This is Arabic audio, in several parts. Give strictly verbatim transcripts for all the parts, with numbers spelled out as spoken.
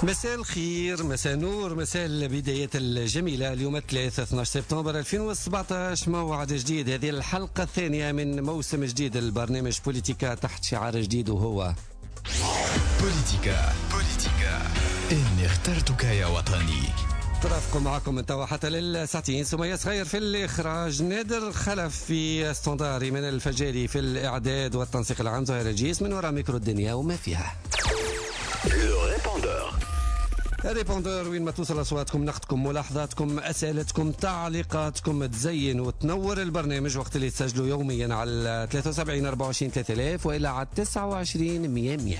مساء الخير، مساء نور، مساء البدايات الجميلة. اليوم الثلاثاء اثني عشر سبتمبر ألفين وسبعطاش، موعد جديد. هذه الحلقة الثانية من موسم جديد البرنامج بوليتيكا تحت شعار جديد وهو بوليتيكا. بوليتيكا إني اخترتك يا وطني. ترافقوا معكم من توا حتى للساعتين. سمية صغير في الإخراج، نادر خلف في استنداري، من الفجاري في الإعداد والتنسيق العام، زهير الجيس من وراء ميكرو الدنيا وما فيها. الريبوندور وين ما توصل أصواتكم، نقدكم، ملاحظاتكم، أسئلتكم، تعليقاتكم تزين وتنور البرنامج وقت اللي تسجلوا يوميا على ثلاثة وسبعين أربعة وعشرين ثلاثة آلاف وإلا على تسعة وعشرين مية مية.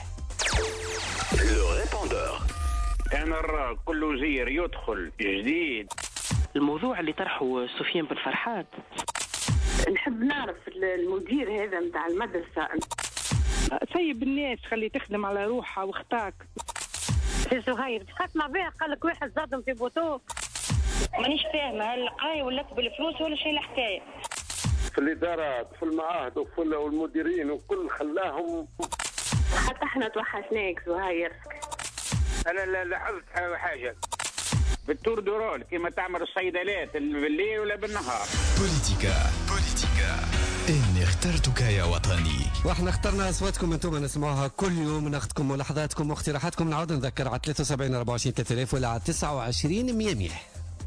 أنا نرى كل وزير يدخل جديد. الموضوع اللي طرحه سفيان بن فرحات، نحب نعرف المدير هذا متاع المدرسة سيب الناس خلي تخدم على روحها واختاك. سي زهير تخاطنا بها، قال لك واحد زادهم في بوتو. مانيش فاهمه هل القرايه ولات بالفلوس ولا شيء الحكايه؟ في الادارات في المعاهد وفي المديرين وكل خلاهم. حتى احنا توحشناك زهير. انا لاحظت حاجه بالتور دورول كما تعمل الصيدلات بالليل ولا بالنهار. بوليتيكا. بوليتيكا إني اخترتك يا وطني. واحنا اخترنا اصواتكم انتم نسمعوها كل يوم، ناخذكم ملاحظاتكم واقتراحاتكم. نعود نذكر على ثلاثة وسبعين أربعة وعشرين ثلاثة آلاف ولا على تسعة وعشرين مية مية.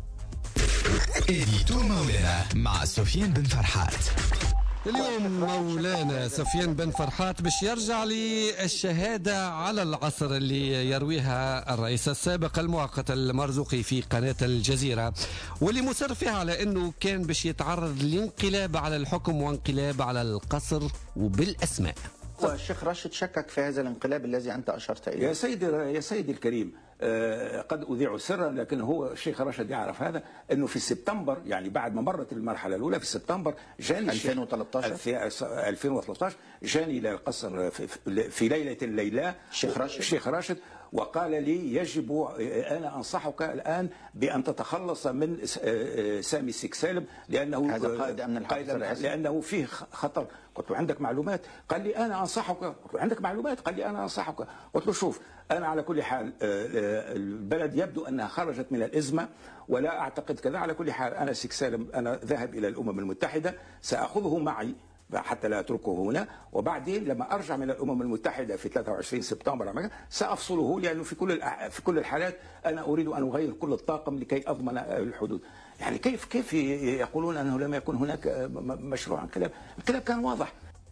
إديتور مولانا مع سفيان بن فرحات. اليوم مولانا سفيان بن فرحات باش يرجع للشهادة على العصر اللي يرويها الرئيس السابق المؤقت المرزوقي في قناة الجزيرة، واللي مصر فيها على أنه كان باش يتعرض لانقلاب على الحكم وانقلاب على القصر وبالأسماء. الشيخ راشد شكك في هذا الانقلاب الذي أنت أشرت إليه. يا سيدي يا سيدي الكريم، آه قد أذيع سرا، لكن هو الشيخ راشد يعرف هذا، أنه في سبتمبر، يعني بعد ما مرت المرحلة الأولى في سبتمبر، جاني ألفين وثلاثة عشر ألفين وثلاثة عشر جاني إلى القصر في, في ليلة الليلة الشيخ راشد الشيخ راشد وقال لي يجب أنا أنصحك الآن بأن تتخلص من سامي السكسالم، لأنه هذا قائد أمن الحرس الرئاسي، لأنه فيه خطر. قلت له عندك معلومات؟ قال لي أنا أنصحك. قلت له عندك معلومات؟ قال لي أنا أنصحك. قلت له شوف، أنا على كل حال البلد يبدو أنها خرجت من الأزمة ولا أعتقد كذا. على كل حال أنا سكسالم أنا ذاهب إلى الأمم المتحدة، سأخذه معي حتى لا أتركه هنا، وبعدين لما أرجع من الأمم المتحدة في ثلاثة وعشرين سبتمبر سأفصله، لأنه في كل في كل الحالات أنا أريد أن أغير كل الطاقم لكي أضمن الحدود. يعني كيف كيف يقولون أنه لم يكن هناك مشروع انقلاب؟ الكلام كان واضح.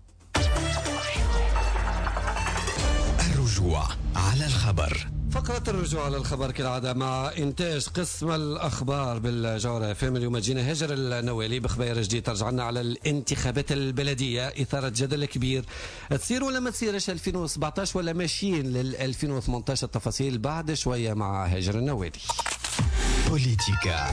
الرجوع على الخبر. فقرة الرجوع على الخبر كالعادة مع إنتاج قسم الأخبار بالجوهرة اف ام. اليوم جينا هاجر النوالي بخبير جديد ترجع لنا على الانتخابات البلدية، إثارة جدل كبير، تصير ولا ما تصيرش ألفين وسبعطاش ولا ماشيين لل ألفين وثمانطاش؟ التفاصيل بعد شوية مع هاجر النوالي. بوليتيكا.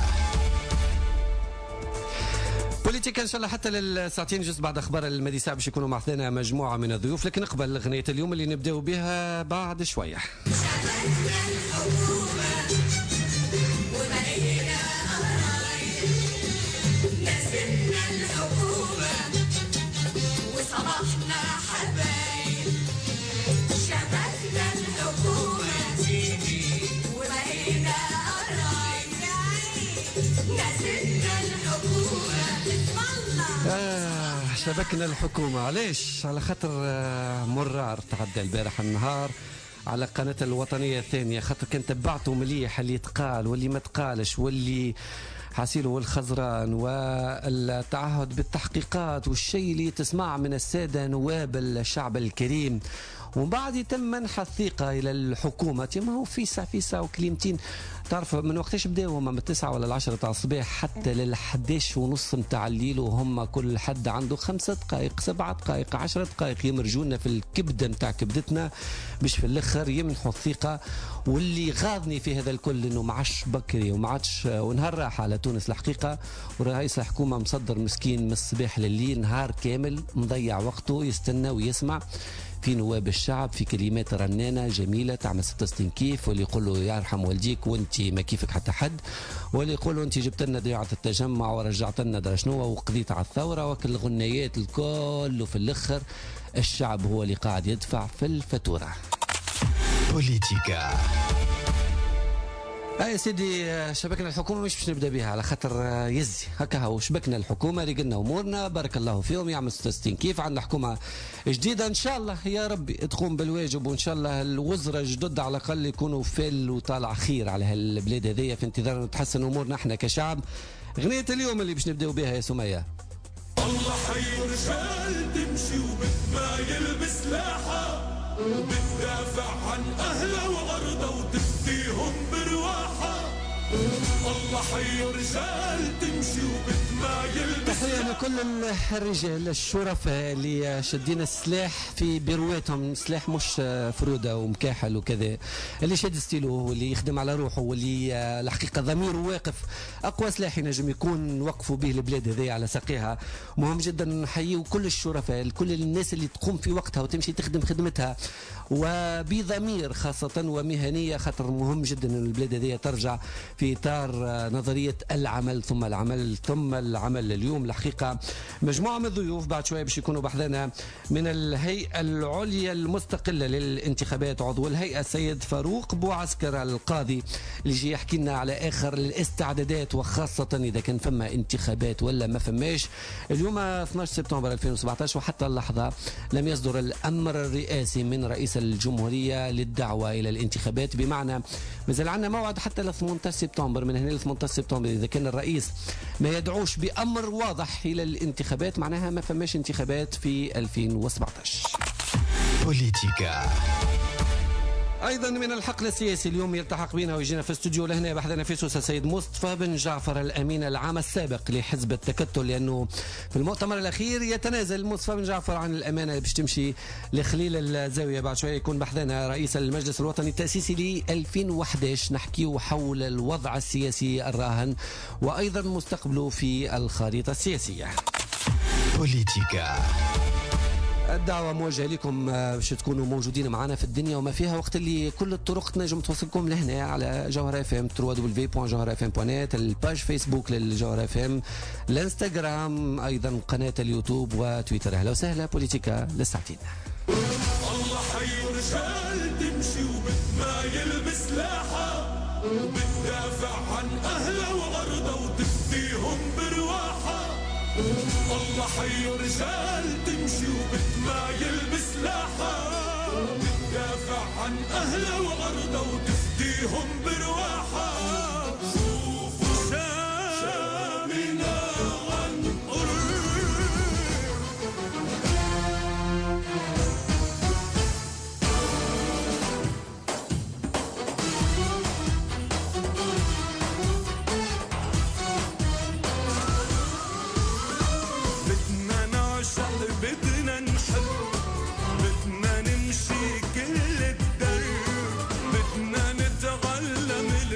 بوليتيكا ان شاء الله حتى للساعتين جزء بعد اخبار المدي ساعه باش يكونوا معنا مجموعه من الضيوف، لكن نقبل اغنيه اليوم اللي نبداو بها بعد شويه. آه شبكنا الحكومة. علاش؟ على خاطر آه مرار تعدى البارح النهار على قناة الوطنية الثانية، خاطر كان تبعته مليح اللي تقال واللي ما تقالش واللي حاسيله والخزران والتعهد بالتحقيقات والشيء اللي تسمع من السادة نواب الشعب الكريم، ومن بعد يتم منح الثقة إلى الحكومة. ما هو فيسع فيسع وكلمتين. تعرف من وقتاش بداوا هم من التسعة ولا العشرة تاع الصباح حتى للحداش ونص متاع الليل، وهم كل حد عنده خمسة دقائق سبعة دقائق عشرة دقائق يمرجونا في الكبدة متاع كبدتنا باش في الآخر يمنحوا الثقة. واللي غاضني في هذا الكل انه ما عادش بكري وما عادش ونهار راحة على تونس الحقيقة، ورئيس الحكومة مصدر مسكين من الصباح لليل نهار كامل مضيع وقته يستنى ويسمع في نواب الشعب في كلمات رنانة جميلة تعمل ستة وستين كيف، واللي يقول له يرحم والديك وانت ما كيفك حتى حد، واللي يقول له انت جبت لنا ضياعة التجمع ورجعت لنا درا شنو وقضيت على الثورة، وكل الغنيات الكل، وفي الاخر الشعب هو اللي قاعد يدفع في الفاتورة. بوليتيكا. يا سيدي شبكنا الحكومه مش باش نبدا بها على خاطر يزي هكا هو شبكنا الحكومه رجلنا امورنا بارك الله فيهم يعمل ستة وستين كيف عندنا حكومه جديده ان شاء الله يا ربي تقوم بالواجب وان شاء الله الوزراء الجدد على الاقل يكونوا فل وطالع خير على هالبلاد هذيا في انتظار نتحسن امورنا احنا كشعب. غنية اليوم اللي باش نبداو بها يا سميه. الله حي رجال تمشي وبتمايل بسلاحه وبتدافع عن اهله وارضه وتفديهم برواحه. الله حي رجال تمشي وبتمايل تحية لكل الرجال الشرفاء اللي شادين السلاح في برواتهم، سلاح مش فرودة ومكاحل وكذا، اللي شاد ستيلو واللي يخدم على روحه واللي الحقيقة ضميره واقف. أقوى سلاح ينجم يكون وقفوا به البلاد هذه على ساقيها. مهم جدا نحيي كل الشرفاء، كل الناس اللي تقوم في وقتها وتمشي تخدم خدمتها وبضمير خاصة ومهنية، خاطر مهم جدا أن البلاد هذه ترجع في إطار نظرية العمل ثم العمل ثم العمل. اليوم الحقيقة مجموعة من الضيوف بعد شوية باش يكونوا بحذنا من الهيئة العليا المستقلة للانتخابات، عضو الهيئة السيد فاروق بوعسكر القاضي اللي يجي يحكي لنا على آخر الاستعدادات وخاصة إذا كان فما انتخابات ولا ما فماش. اليوم اثني عشر سبتمبر ألفين وسبعطاش وحتى اللحظة لم يصدر الأمر الرئاسي من رئيس الجمهورية للدعوة إلى الانتخابات، بمعنى مازال عندنا موعد حتى ل ثمانية عشر سبتمبر. من هنا ل ثمانية عشر سبتمبر إذا كان الرئيس ما يدعوش بأمر واضح إلى الانتخابات معناها ما فماش انتخابات في ألفين وسبعطاش. بوليتيكا. ايضا من الحقل السياسي اليوم يلتحق بنا ويجينا في الاستوديو لهنا بحثنا في سوسه السيد مصطفى بن جعفر الامين العام السابق لحزب التكتل، لانه في المؤتمر الاخير يتنازل مصطفى بن جعفر عن الامانه اللي باش تمشي لخليل الزاويه. بعد شويه يكون بحثنا رئيس المجلس الوطني التاسيسي ل ألفين وأحد عشر، نحكيو حول الوضع السياسي الراهن وايضا مستقبله في الخريطه السياسيه. بوليتيكا. الدعوة موجهة لكم باش تكونوا موجودين معنا في الدنيا وما فيها، وقت اللي كل الطرق تنجم توصلكم لهنا على جوهر اف ام دبليو دبليو دبليو دوت جوهر اف ام دوت نت، الباج فيسبوك للجوهر اف ام، الانستغرام، ايضا قناة اليوتيوب وتويتر. اهلا وسهلا بوليتيكا للساعتين. الله حي رجال تمشي وبتمايل بسلاحه وبتدافع عن اهله وارضه وتفديهم برواحه. الله حي رجال تمشي وبتمايل بسلاحه وبتدافع عن اهله وارضه وتفديهم برواحه. شوفوا شامنا عن بدنا نحب، بدنا نمشي كل الدرب، بدنا نتعلم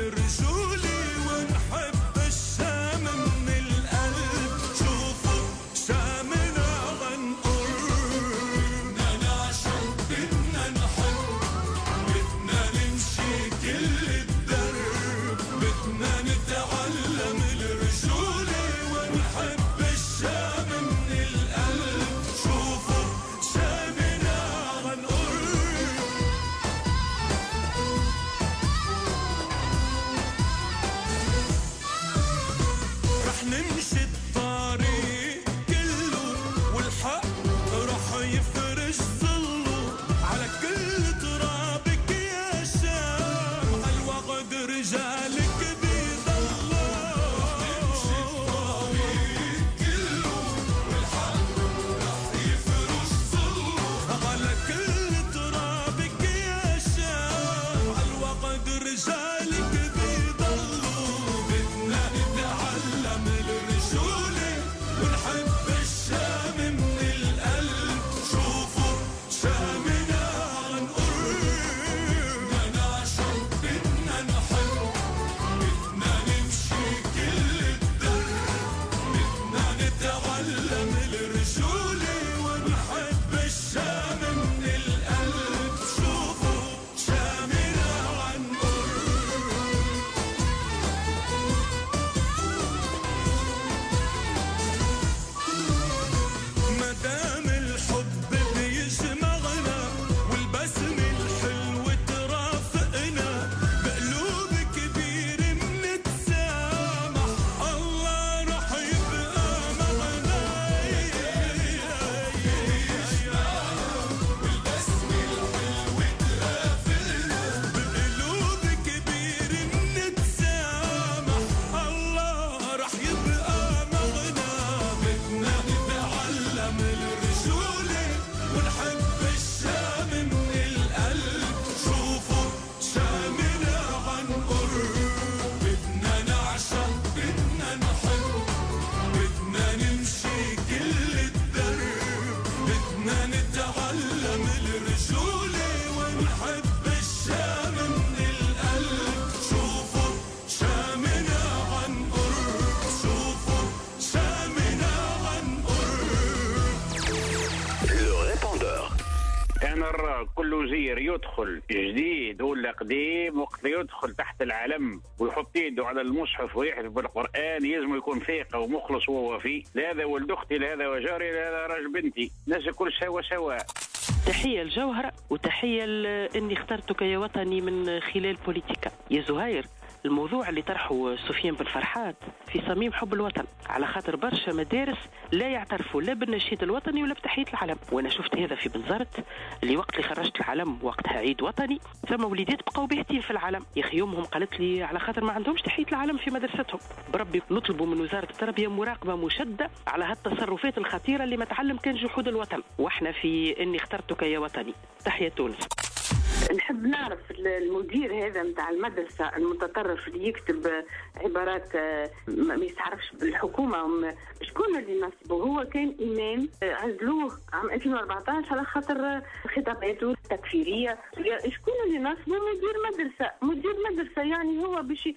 وزير يدخل جديد ولا قديم، وقت يدخل تحت العلم ويحط يده على المصحف ويحلف بالقرآن يلزم يكون ثقة ومخلص ووفي. لا هذا ولد أختي، لا هذا وجاري، لا هذا راجل بنتي، الناس الكل سوا سوا. تحية الجوهرة وتحية اني اخترتك يا وطني من خلال بوليتيكا. يا زهير، الموضوع اللي طرحه سفيان بن فرحات في صميم حب الوطن، على خاطر برشا مدارس لا يعترفوا لا بالنشيد الوطني ولا بتحية العلم. وانا شفت هذا في بنزرت اللي وقت اللي خرجت العلم وقتها عيد وطني، ثم وليدات بقوا باهتين في العلم. يا اخي يومهم قالت لي على خاطر ما عندهمش تحية العلم في مدرستهم. بربي نطلبوا من وزارة التربية مراقبة مشدة على هالتصرفات الخطيرة اللي ما تعلم كان جحود الوطن. واحنا في اني اخترتك يا وطني. تحية تونس. نحب نعرف المدير هذا متاع المدرسة المتطرف اللي يكتب عبارات ما يستعرفش بالحكومة، شكون اللي نصبه؟ هو كان إمام عزلوه عام ألفين وأربعطاش على خاطر خطاباته التكفيرية. شكون اللي نصبه؟ مدير مدرسة. مدير مدرسة يعني هو باش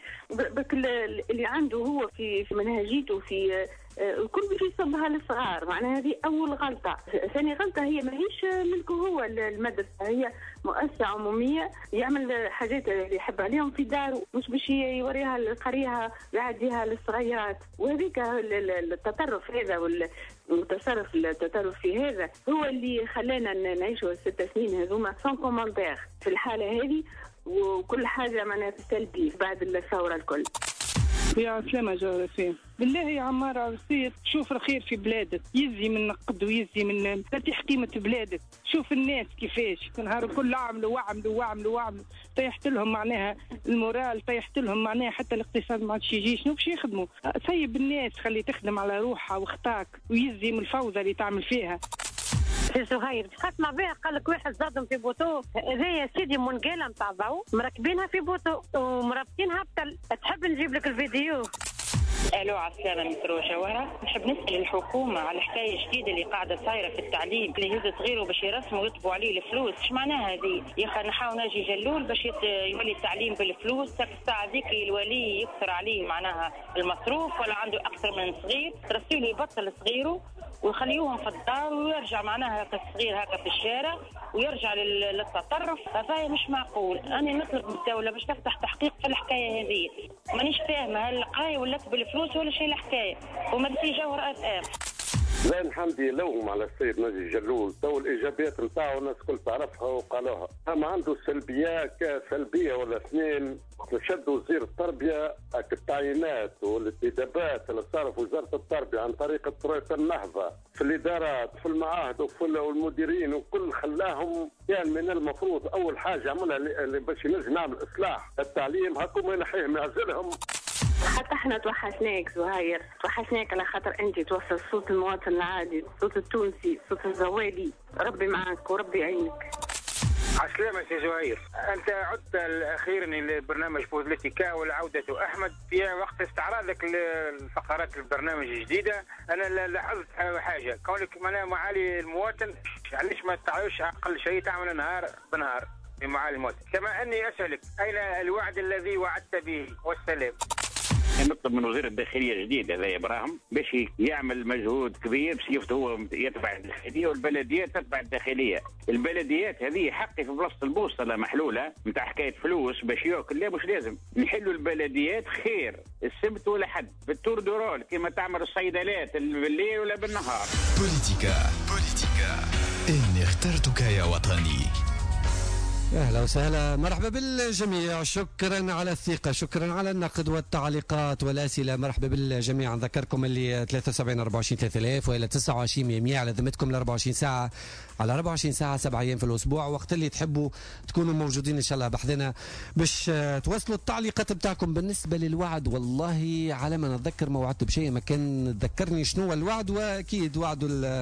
اللي عنده هو في منهجيته في الكل باش يصبها للصغار. معناها هذه أول غلطة. ثاني غلطة هي ماهيش ملكه هو المدرسة، هي مؤسسة عمومية يعمل حاجات اللي يحب عليهم في داره، مش باش يوريها لقريها يعديها للصغيرات. وهذيك التطرف هذا والتصرف التطرف في هذا هو اللي خلانا نعيشوا الست سنين هذوما سون كومنتير في الحالة هذه، وكل حاجة معناها سلبية بعد الثورة الكل. يا سلامة جوهرة، بالله يا عمار عرسيت شوف الخير في بلادك، يزي من نقد ويزي من تفتح قيمة بلادك. شوف الناس كيفاش نهار كل عملوا وعملوا وعملوا وعملوا، طيحت لهم معناها المورال، طيحت لهم معناها حتى الاقتصاد ما عادش يجي. شنو باش يخدموا؟ سيب الناس خلي تخدم على روحها واختاك، ويزي من الفوضى اللي تعمل فيها. سي زهير تخاف بها، قال لك واحد زادهم في بوتو، هذا يا سيدي منقاله نتاع ضو مركبينها في بوتو ومربطينها بتل. تحب نجيب لك الفيديو؟ الو على السلامة مترو جوهرة. نحب نسأل الحكومة على حكاية جديدة اللي قاعدة صايرة في التعليم، اللي يهز صغيره باش يرسموا ويطبوا عليه الفلوس. ايش معناها هذه؟ يا اخي نحاول ناجي جلول باش يولي التعليم بالفلوس، تاك الساعة ذيك الولي يكثر عليه معناها المصروف ولا عنده أكثر من صغير، ترسيله يبطل صغيره ويخليوهم في الدار ويرجع معناها هكا الصغير هكا في الشارع ويرجع للتطرف. هذا مش معقول. أنا نطلب من الدولة باش تفتح تحقيق في الحكاية هذه. مانيش فاهمة هل القراية ولات بالفلوس ولا شيء الحكاية. ومرسي جوهر اف ام. زين حمدي لوم على السيد ناجي جلول، تو الايجابيات نتاعو الناس الكل تعرفها وقالوها، اما عنده سلبيات سلبيه ولا اثنين. شد وزير التربيه التعيينات والانتدابات اللي صاروا في وزاره التربيه عن طريق طريقه النهضه في الادارات في المعاهد وفي والمديرين وكل خلاهم يعني من المفروض اول حاجه عملها باش ينجم نعمل اصلاح التعليم هكم ينحيهم يعزلهم. حتى احنا توحشناك زهير، توحشناك على خاطر انت توصل صوت المواطن العادي، صوت التونسي، صوت الزوالي. ربي معك وربي يعينك. عسلامة سي زهير، أنت عدت أخيرا لبرنامج بوليتيكا والعودة أحمد في وقت استعراضك لفقرات البرنامج الجديدة. أنا لاحظت حاجة، كونك معالي المواطن علاش ما تعيش أقل شيء تعمل نهار بنهار بمعالي المواطن، كما أني أسألك أين الوعد الذي وعدت به والسلام؟ نطلب من وزير الداخليه الجديد هذا ابراهيم باش يعمل مجهود كبير باش هو يتبع الداخليه والبلديات تتبع الداخليه. البلديات هذه حقي في بلاصه البوصله محلوله نتاع حكايه فلوس باش ياكل. لا مش لازم نحلوا البلديات خير السبت ولا حد بالتور دورول كما تعمل الصيدلات بالليل ولا بالنهار. بوليتيكا بوليتيكا إني اخترتك يا وطني. اهلا وسهلا، مرحبا بالجميع، شكرا على الثقه، شكرا على النقد والتعليقات والاسئله. مرحبا بالجميع. نذكركم اللي ثلاثة وسبعين أربعة وعشرين ثلاثة آلاف والى تسعة وعشرين مئة على ذمتكم ل أربعة وعشرين ساعه على أربعة وعشرين ساعه سبع ايام في الاسبوع، وقت اللي تحبوا تكونوا موجودين ان شاء الله بحذنا باش توصلوا التعليقات بتاعكم بالنسبه للوعد. والله على ما نتذكر ما وعدت بشيء، ما كان تذكرني شنو الوعد، واكيد وعدوا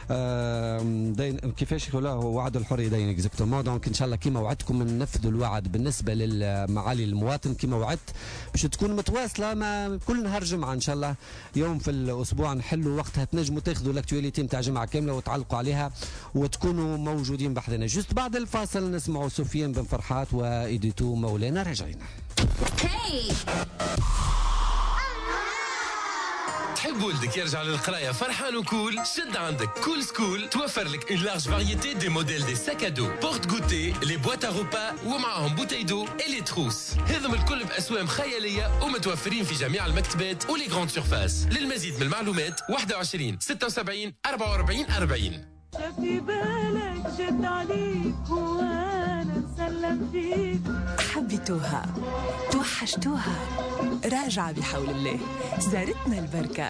كيفاش هو وعد الحريه دين اكزاكتومون. دونك ان شاء الله كيما وعدتكم ننفذوا الوعد بالنسبه للمعالي المواطن كما وعدت باش تكون متواصله مع كل نهار جمعه ان شاء الله يوم في الاسبوع نحلوا وقتها تنجموا تاخذوا الاكتواليتي نتاع جمعه كامله وتعلقوا عليها وتكونوا موجودين بحذنا. جست بعد الفاصل نسمعوا سفيان بن فرحات وايديتو مولانا. راجعين. Hey. تحب ولدك يرجع للقرايه فرحان وكول؟ شد عندك كول سكول توفر لك une large variété des modèles des sacs à dos, porte-goûter, les boîtes à repas ومعهم بوتي دو et les trousses. هذم الكل بأسواق خياليه ومتوفرين في جميع المكتبات ولي غراند سيرفاس. للمزيد من المعلومات واحد وعشرين ستة وسبعين أربعة وأربعين أربعين. شفي بالك شد عليك وانا مسلم فيك. حبيتوها توحشتوها راجعة بحول الله زارتنا البركة.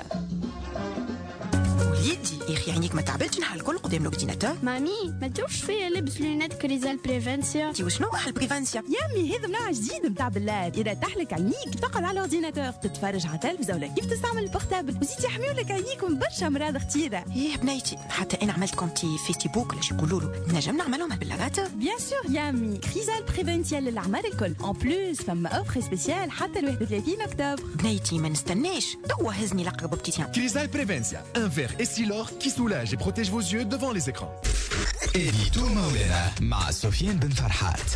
وليدي يا اخي عينيك ما تعبلتش نهار الكل قدام الاورديناتور. مامي ما تدوش فيا لبس لونات كريزال بريفنسيا. تي وشنو حل بريفنسيا؟ يامي هذا منوع جديد نتاع بلاد، اذا تحلك عينيك تقعد على الاورديناتور تتفرج على تلفزه ولا كيف تستعمل البورتابل وزيد يحميو لك عينيك من برشا امراض خطيره. ايه بنيتي حتى انا عملت كونتي فيسبوك ولا شي يقولوا له نجم نعملهم باللافاتور. بيان سور يامي كريزال بريفنسيا للاعمار الكل ان بلوس فما اوفر سبيسيال حتى ل واحد وثلاثين اكتوبر. بنيتي ما نستناش توا هزني لقرب بتيتيان. كريزال بريفنسيا un verre Essilor qui soulage et protège vos yeux devant les écrans. إديتو مولانا مع سفيان بن فرحات.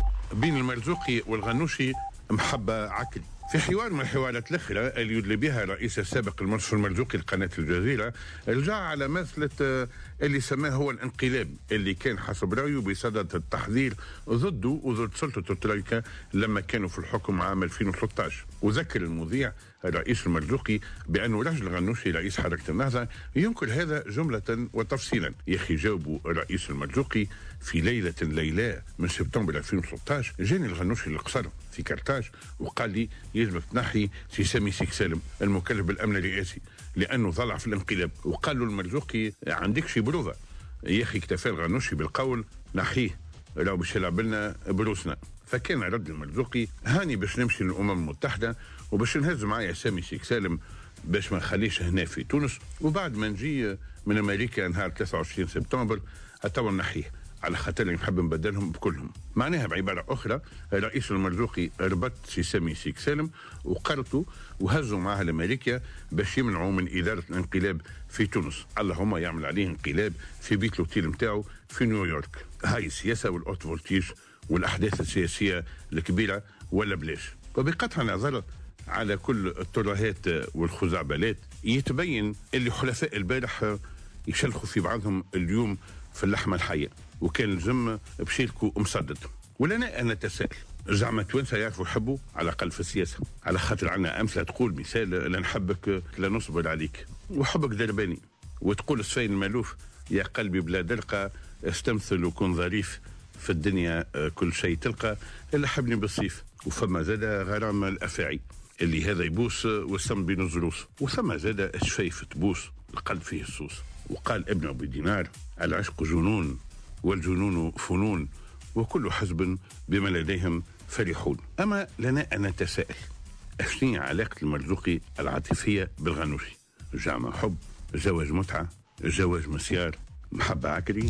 بين المرزوقي والغنوشي محبة عكري. في حوار من الحوارات الأخرى اللي يدلي بها الرئيس السابق المنصور المرزوقي لقناة الجزيرة رجع على مسألة اللي سماه هو الانقلاب اللي كان حسب رأيه بصدد التحذير ضده وضد سلطة الترويكا لما كانوا في الحكم عام ألفين وثلاثة عشر. وذكر المذيع الرئيس المرزوقي بأنه رجل غنوشي رئيس حركة النهضة ينكر هذا جملة وتفصيلا. يا أخي جاوبوا الرئيس المرزوقي في ليلة ليلة من سبتمبر ألفين وثلاثة عشر جاني الغنوشي للقصر في كرتاج وقال لي يجب تنحي سي سامي سيك سالم المكلف بالأمن الرئاسي لأنه ضلع في الانقلاب. وقال له المرزوقي عندك شي بروفة يا أخي اكتفى الغنوشي بالقول نحيه راهو باش يلعب لنا بروسنا. فكان رد المرزوقي هاني باش نمشي للأمم المتحدة وباش نهز معايا سامي سيك سالم باش ما نخليش هنا في تونس وبعد ما نجي من أمريكا نهار ثلاثة وعشرين سبتمبر أتوا نحيه على خاطر نحب نبدلهم بكلهم. معناها بعبارة أخرى الرئيس المرزوقي ربط سي سامي سيك سالم وقرته وهزوا معها لأمريكا باش يمنعوا من إدارة الانقلاب في تونس. اللهم يعمل عليه انقلاب في بيت الأوتيل متاعه في نيويورك. هاي السياسة والأوت فولتيج والأحداث السياسية الكبيرة ولا بلاش. وبقطع النظر على كل الترهات والخزعبلات يتبين اللي حلفاء البارح يشلخوا في بعضهم اليوم في اللحمة الحية وكان الجم بشيلكو مصدد. ولنا أن نتساءل زعما توانسة يعرفوا يحبوا على الأقل في السياسة على خاطر عنا أمثلة تقول مثال لا نحبك لا نصبر عليك وحبك درباني وتقول السفين المالوف يا قلبي بلا دلقة استمثل وكن ظريف في الدنيا كل شيء تلقى إلا حبني بالصيف. وفما زاد غرام الأفاعي اللي هذا يبوس والسم بين الزروس وثم زاد الشفايف تبوس القلب فيه الصوص. وقال ابن أبي دينار العشق جنون والجنون فنون وكل حزب بما لديهم فرحون. أما لنا أن نتساءل أشني علاقة المرزوقي العاطفية بالغنوشي؟ جامع حب، زواج متعة، زواج مسيار، محبة عكري.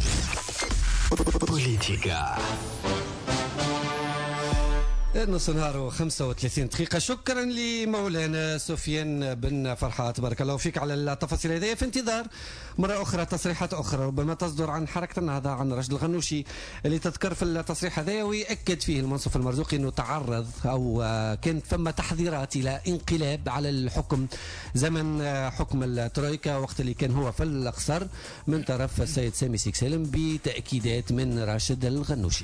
بوليتيكا نص نهار وخمسة وثلاثين دقيقة. شكرا لمولانا سفيان بن فرحات بارك الله فيك على التفاصيل هذه. في انتظار مرة أخرى تصريحات أخرى ربما تصدر عن حركة النهضة عن رشد الغنوشي اللي تذكر في التصريح هذا ويأكد فيه المنصف المرزوقي أنه تعرض أو كانت ثم تحذيرات إلى انقلاب على الحكم زمن حكم الترويكا وقت اللي كان هو في القصر من طرف السيد سامي سيك سالم بتأكيدات من راشد الغنوشي.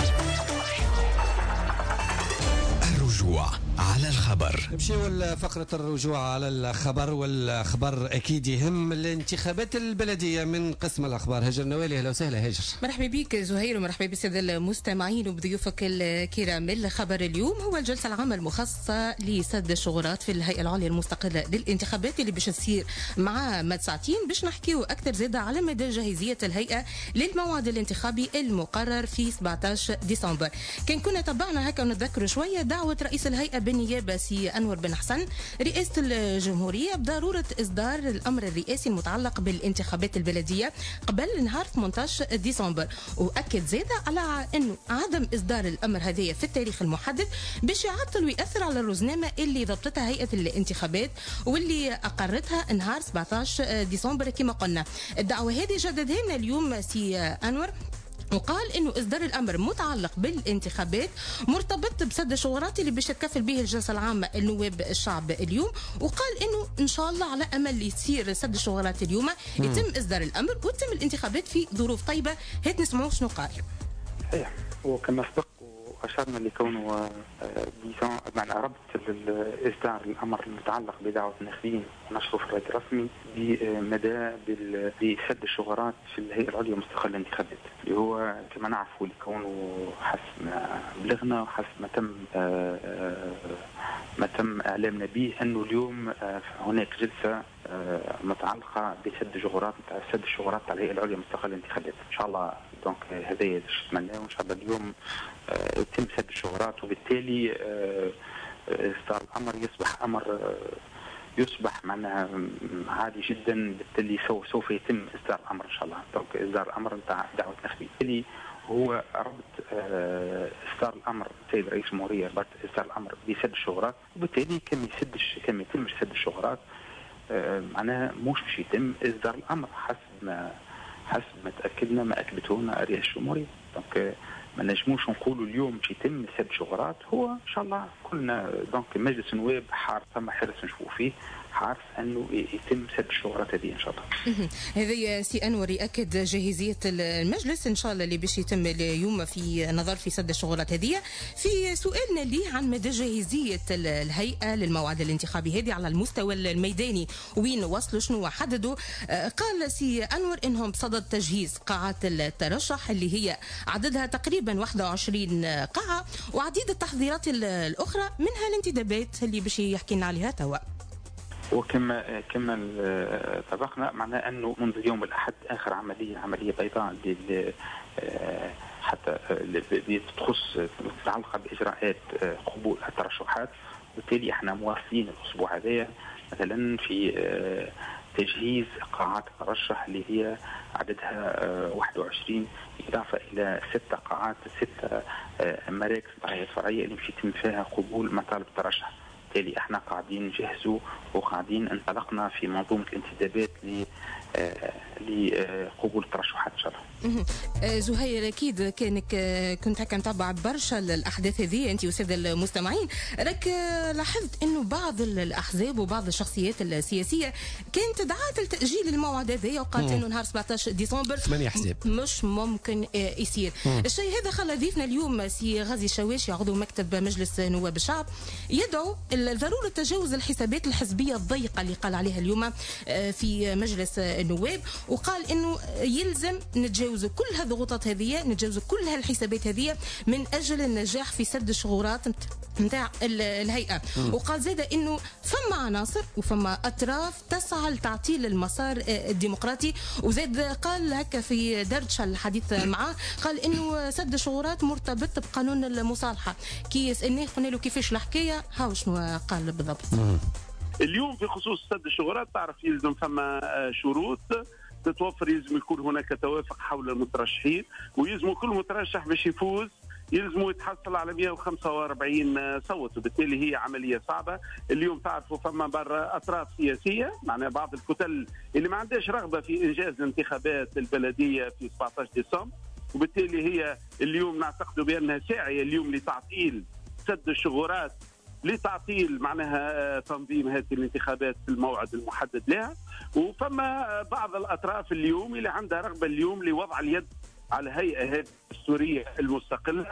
الرجوع على الخبر. نمشيو لفقرة الرجوع على الخبر والخبر أكيد يهم الانتخابات البلدية من قسم الأخبار. هاجر نوالي أهلا وسهلا هاجر. مرحبا بك زهير ومرحبا بالسادة المستمعين وبضيوفك الكرام. الخبر اليوم هو الجلسة العامة المخصصة لسد الشغورات في الهيئة العليا المستقلة للانتخابات اللي باش تصير مع مد ساعتين باش نحكيو أكثر زادة على مدى جاهزية الهيئة للموعد الانتخابي المقرر في سبعة عشر ديسمبر. كان كنا تبعنا هكا ونتذكر شوية دعوة رئيس الهيئة بالنيابة سي أنور بن حسن رئاسة الجمهورية بضرورة إصدار الأمر الرئاسي المتعلق بالانتخابات البلدية قبل نهار ثمانية عشر ديسمبر. وأكد زادة على أنه عدم إصدار الأمر هذا في التاريخ المحدد باش يعطل ويأثر على الرزنامة اللي ضبطتها هيئة الانتخابات واللي أقرتها نهار سبعة عشر ديسمبر كما قلنا. الدعوة هذه جددها لنا اليوم سي أنور وقال انه اصدار الامر متعلق بالانتخابات مرتبط بسد الشغرات اللي باش تكفل به الجلسه العامه النواب الشعب اليوم، وقال انه ان شاء الله على امل يصير سد الشغرات اليوم يتم اصدار الامر وتتم الانتخابات في ظروف طيبه. هات نسمعوا شنو قال. صحيح، وكما سبق واشرنا لكونه ديزون معنى ربط اصدار الامر المتعلق بدعوه الناخبين ونشره في الرأي الرسمي بمدى بسد الشغرات في الهيئه العليا المستقله للانتخابات، اللي هو كما نعرفوا لكونه حسب ما بلغنا وحسب ما تم ما تم اعلامنا به انه اليوم هناك جلسه متعلقه بسد الشغرات نتاع سد الشغرات تاع الهيئه العليا المستقله للانتخابات ان شاء الله. دونك هذايا نتمناو ان شاء الله اليوم يتم سد الشغرات، وبالتالي اصدار الامر يصبح امر يصبح معناها عادي جدا، بالتالي سوف يتم اصدار الامر ان شاء الله. دونك اصدار الامر نتاع دعوه الناخبين بالتالي هو ربط اصدار الامر السيد رئيس الجمهوريه ربط اصدار الامر بسد الشغرات، وبالتالي كم يسدش كم يتم سد الشغرات معناها مش باش يتم اصدار الامر حسب ما حسب ما تاكدنا ما اثبته لنا رئاسه الجمهوريه. دونك ما نجموش نقولوا اليوم باش يتم سد شغرات، هو ان شاء الله كلنا دونك مجلس النواب حارس ثم حرص نشوفوا فيه حارس انه يتم سد الشغرات هذه ان شاء الله. هذا سي انور ياكد جاهزيه المجلس ان شاء الله اللي باش يتم اليوم في نظر في سد الشغرات هذه. في سؤالنا ليه عن مدى جاهزيه الهيئه للموعد الانتخابي هذه على المستوى الميداني، وين وصلوا شنو حددوا، قال سي انور انهم بصدد تجهيز قاعات الترشح اللي هي عددها تقريبا واحد وعشرين قاعه، وعديد التحضيرات الاخرى منها الانتدابات اللي باش يحكي لنا عليها توا. وكما كما سبقنا معناه انه منذ يوم الاحد اخر عمليه عمليه بيضاء حتى تخص متعلقه باجراءات قبول الترشحات، وبالتالي احنا مواصلين الاسبوع هذا مثلا في تجهيز قاعات الترشح اللي هي عددها واحد وعشرين اضافه الى ست قاعات ست مراكز ضعيفه فرعيه اللي باش يتم فيها قبول مطالب الترشح. بالتالي احنا قاعدين نجهزوا وقاعدين انطلقنا في منظومه الانتدابات ل لقبول الترشحات ان شاء الله. زهير اكيد كانك كنت هكا متابع برشا الاحداث هذه انت والساده المستمعين، راك لاحظت انه بعض الاحزاب وبعض الشخصيات السياسيه كانت دعات لتاجيل الموعد هذا وقالت انه نهار سبعطاش ديسمبر ثمانية احزاب مش ممكن يصير. مم. الشيء هذا خلى ضيفنا اليوم سي غازي الشواشي عضو مكتب مجلس نواب الشعب يدعو ضروره تجاوز الحسابات الحزبيه الضيقه اللي قال عليها اليوم في مجلس النواب، وقال انه يلزم نتجاوزوا كل هالضغوطات هذه نتجاوزوا كل هالحسابات هذه من اجل النجاح في سد الشغورات نتاع الهيئه. م. وقال زاد انه فما عناصر وفما اطراف تسعى لتعطيل المسار الديمقراطي، وزاد قال هكا في دردشه الحديث معاه قال انه سد الشغورات مرتبط بقانون المصالحه. كي يسالني قلنا له كيفاش الحكايه هاو شنو قال بالضبط. م. اليوم في خصوص سد الشغورات تعرف يلزم فما شروط تتوفر، يلزم يكون هناك توافق حول المترشحين، ويلزم كل مترشح باش يفوز يلزم يتحصل على مئة وخمسة وأربعين صوت، وبالتالي هي عمليه صعبه. اليوم تعرفوا فما برا اطراف سياسيه معناها بعض الكتل اللي ما عندهاش رغبه في انجاز الانتخابات البلديه في سبعطاش ديسمبر، وبالتالي هي اليوم نعتقد بانها ساعيه اليوم لتعطيل سد الشغورات، لتعطيل معناها تنظيم هذه الانتخابات في الموعد المحدد لها. وفما بعض الاطراف اليوم اللي عندها رغبه اليوم لوضع اليد على هيئه الدستوريه المستقله،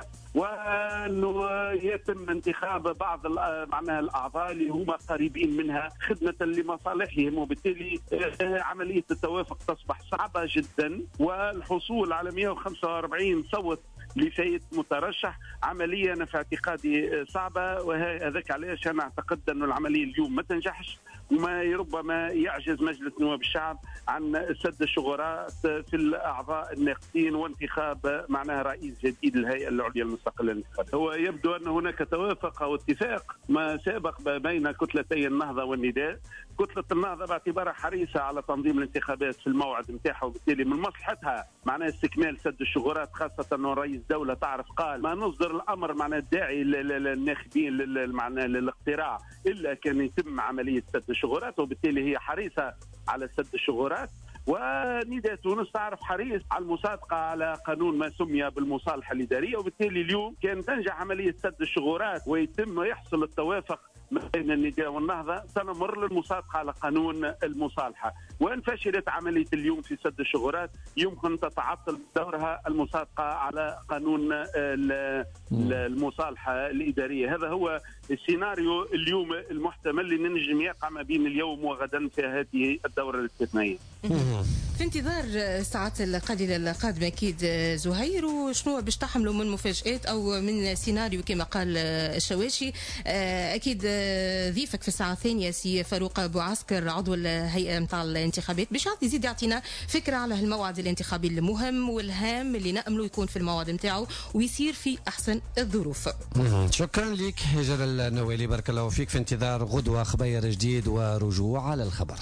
وانه يتم انتخاب بعض معناها الاعضاء اللي هما قريبين منها خدمه لمصالحهم، وبالتالي عمليه التوافق تصبح صعبه جدا، والحصول على مئة وخمسة وأربعين صوت لفايت مترشح عمليه انا في اعتقادي صعبه، وهذاك علاش انا اعتقد انه العمليه اليوم ما تنجحش، وما ربما يعجز مجلس نواب الشعب عن سد الشغورات في الاعضاء الناقصين وانتخاب معناها رئيس جديد للهيئه العليا المستقله للانتخابات. هو يبدو ان هناك توافق او اتفاق ما سابق بين كتلتي النهضه والنداء. كتله النهضه باعتبارها حريصه على تنظيم الانتخابات في الموعد نتاعها، وبالتالي من مصلحتها معناها استكمال سد الشغورات، خاصه انه رئيس الدوله تعرف قال ما نصدر الامر معناها الداعي للناخبين معناها للاقتراع الا كان يتم عمليه سد الشغورات، وبالتالي هي حريصه على سد الشغورات. ونداء تونس تعرف حريص على المصادقه على قانون ما سمي بالمصالحه الاداريه، وبالتالي اليوم كان تنجح عمليه سد الثغرات ويتم يحصل التوافق ما بين النداء والنهضه سنمر للمصادقه على قانون المصالحه، وان فشلت عمليه اليوم في سد الثغرات يمكن تتعطل دورها المصادقه على قانون المصالحه الاداريه. هذا هو السيناريو اليوم المحتمل اللي ننجم يقع ما بين اليوم وغدا في هذه الدوره الاستثنائيه. في انتظار الساعات القليله القادمه اكيد زهير، وشنو باش تحملوا من مفاجات او من سيناريو كما قال الشواشي؟ اكيد ضيفك في الساعه الثانيه سي فاروق ابو عسكر عضو الهيئه نتاع الانتخابات باش يزيد يعطينا فكره على الموعد الانتخابي المهم والهام اللي ناملوا يكون في الموعد نتاعو ويصير في احسن الظروف. شكرا لك جلال النوالي، بارك الله فيك. في انتظار غدوه خبير جديد ورجوع على الخبر.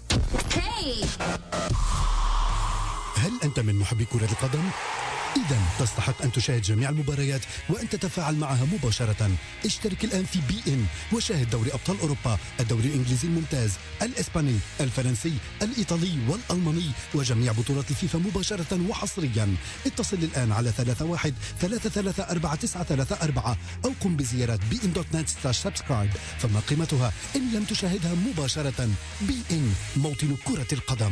هل أنت من محبي كرة القدم؟ إذا تستحق أن تشاهد جميع المباريات وأن تتفاعل معها مباشرة. اشترك الآن في بي إن وشاهد دوري أبطال أوروبا، الدوري الإنجليزي الممتاز، الإسباني، الفرنسي، الإيطالي والألماني وجميع بطولات الفيفا مباشرة وحصريا. اتصل الآن على ثلاثة واحد ثلاثة ثلاثة أربعة تسعة ثلاثة أربعة أو قم بزيارة بي إن دوت نت سلاش سبسكرايب، فما قيمتها إن لم تشاهدها مباشرة. بي إن، موطن كرة القدم.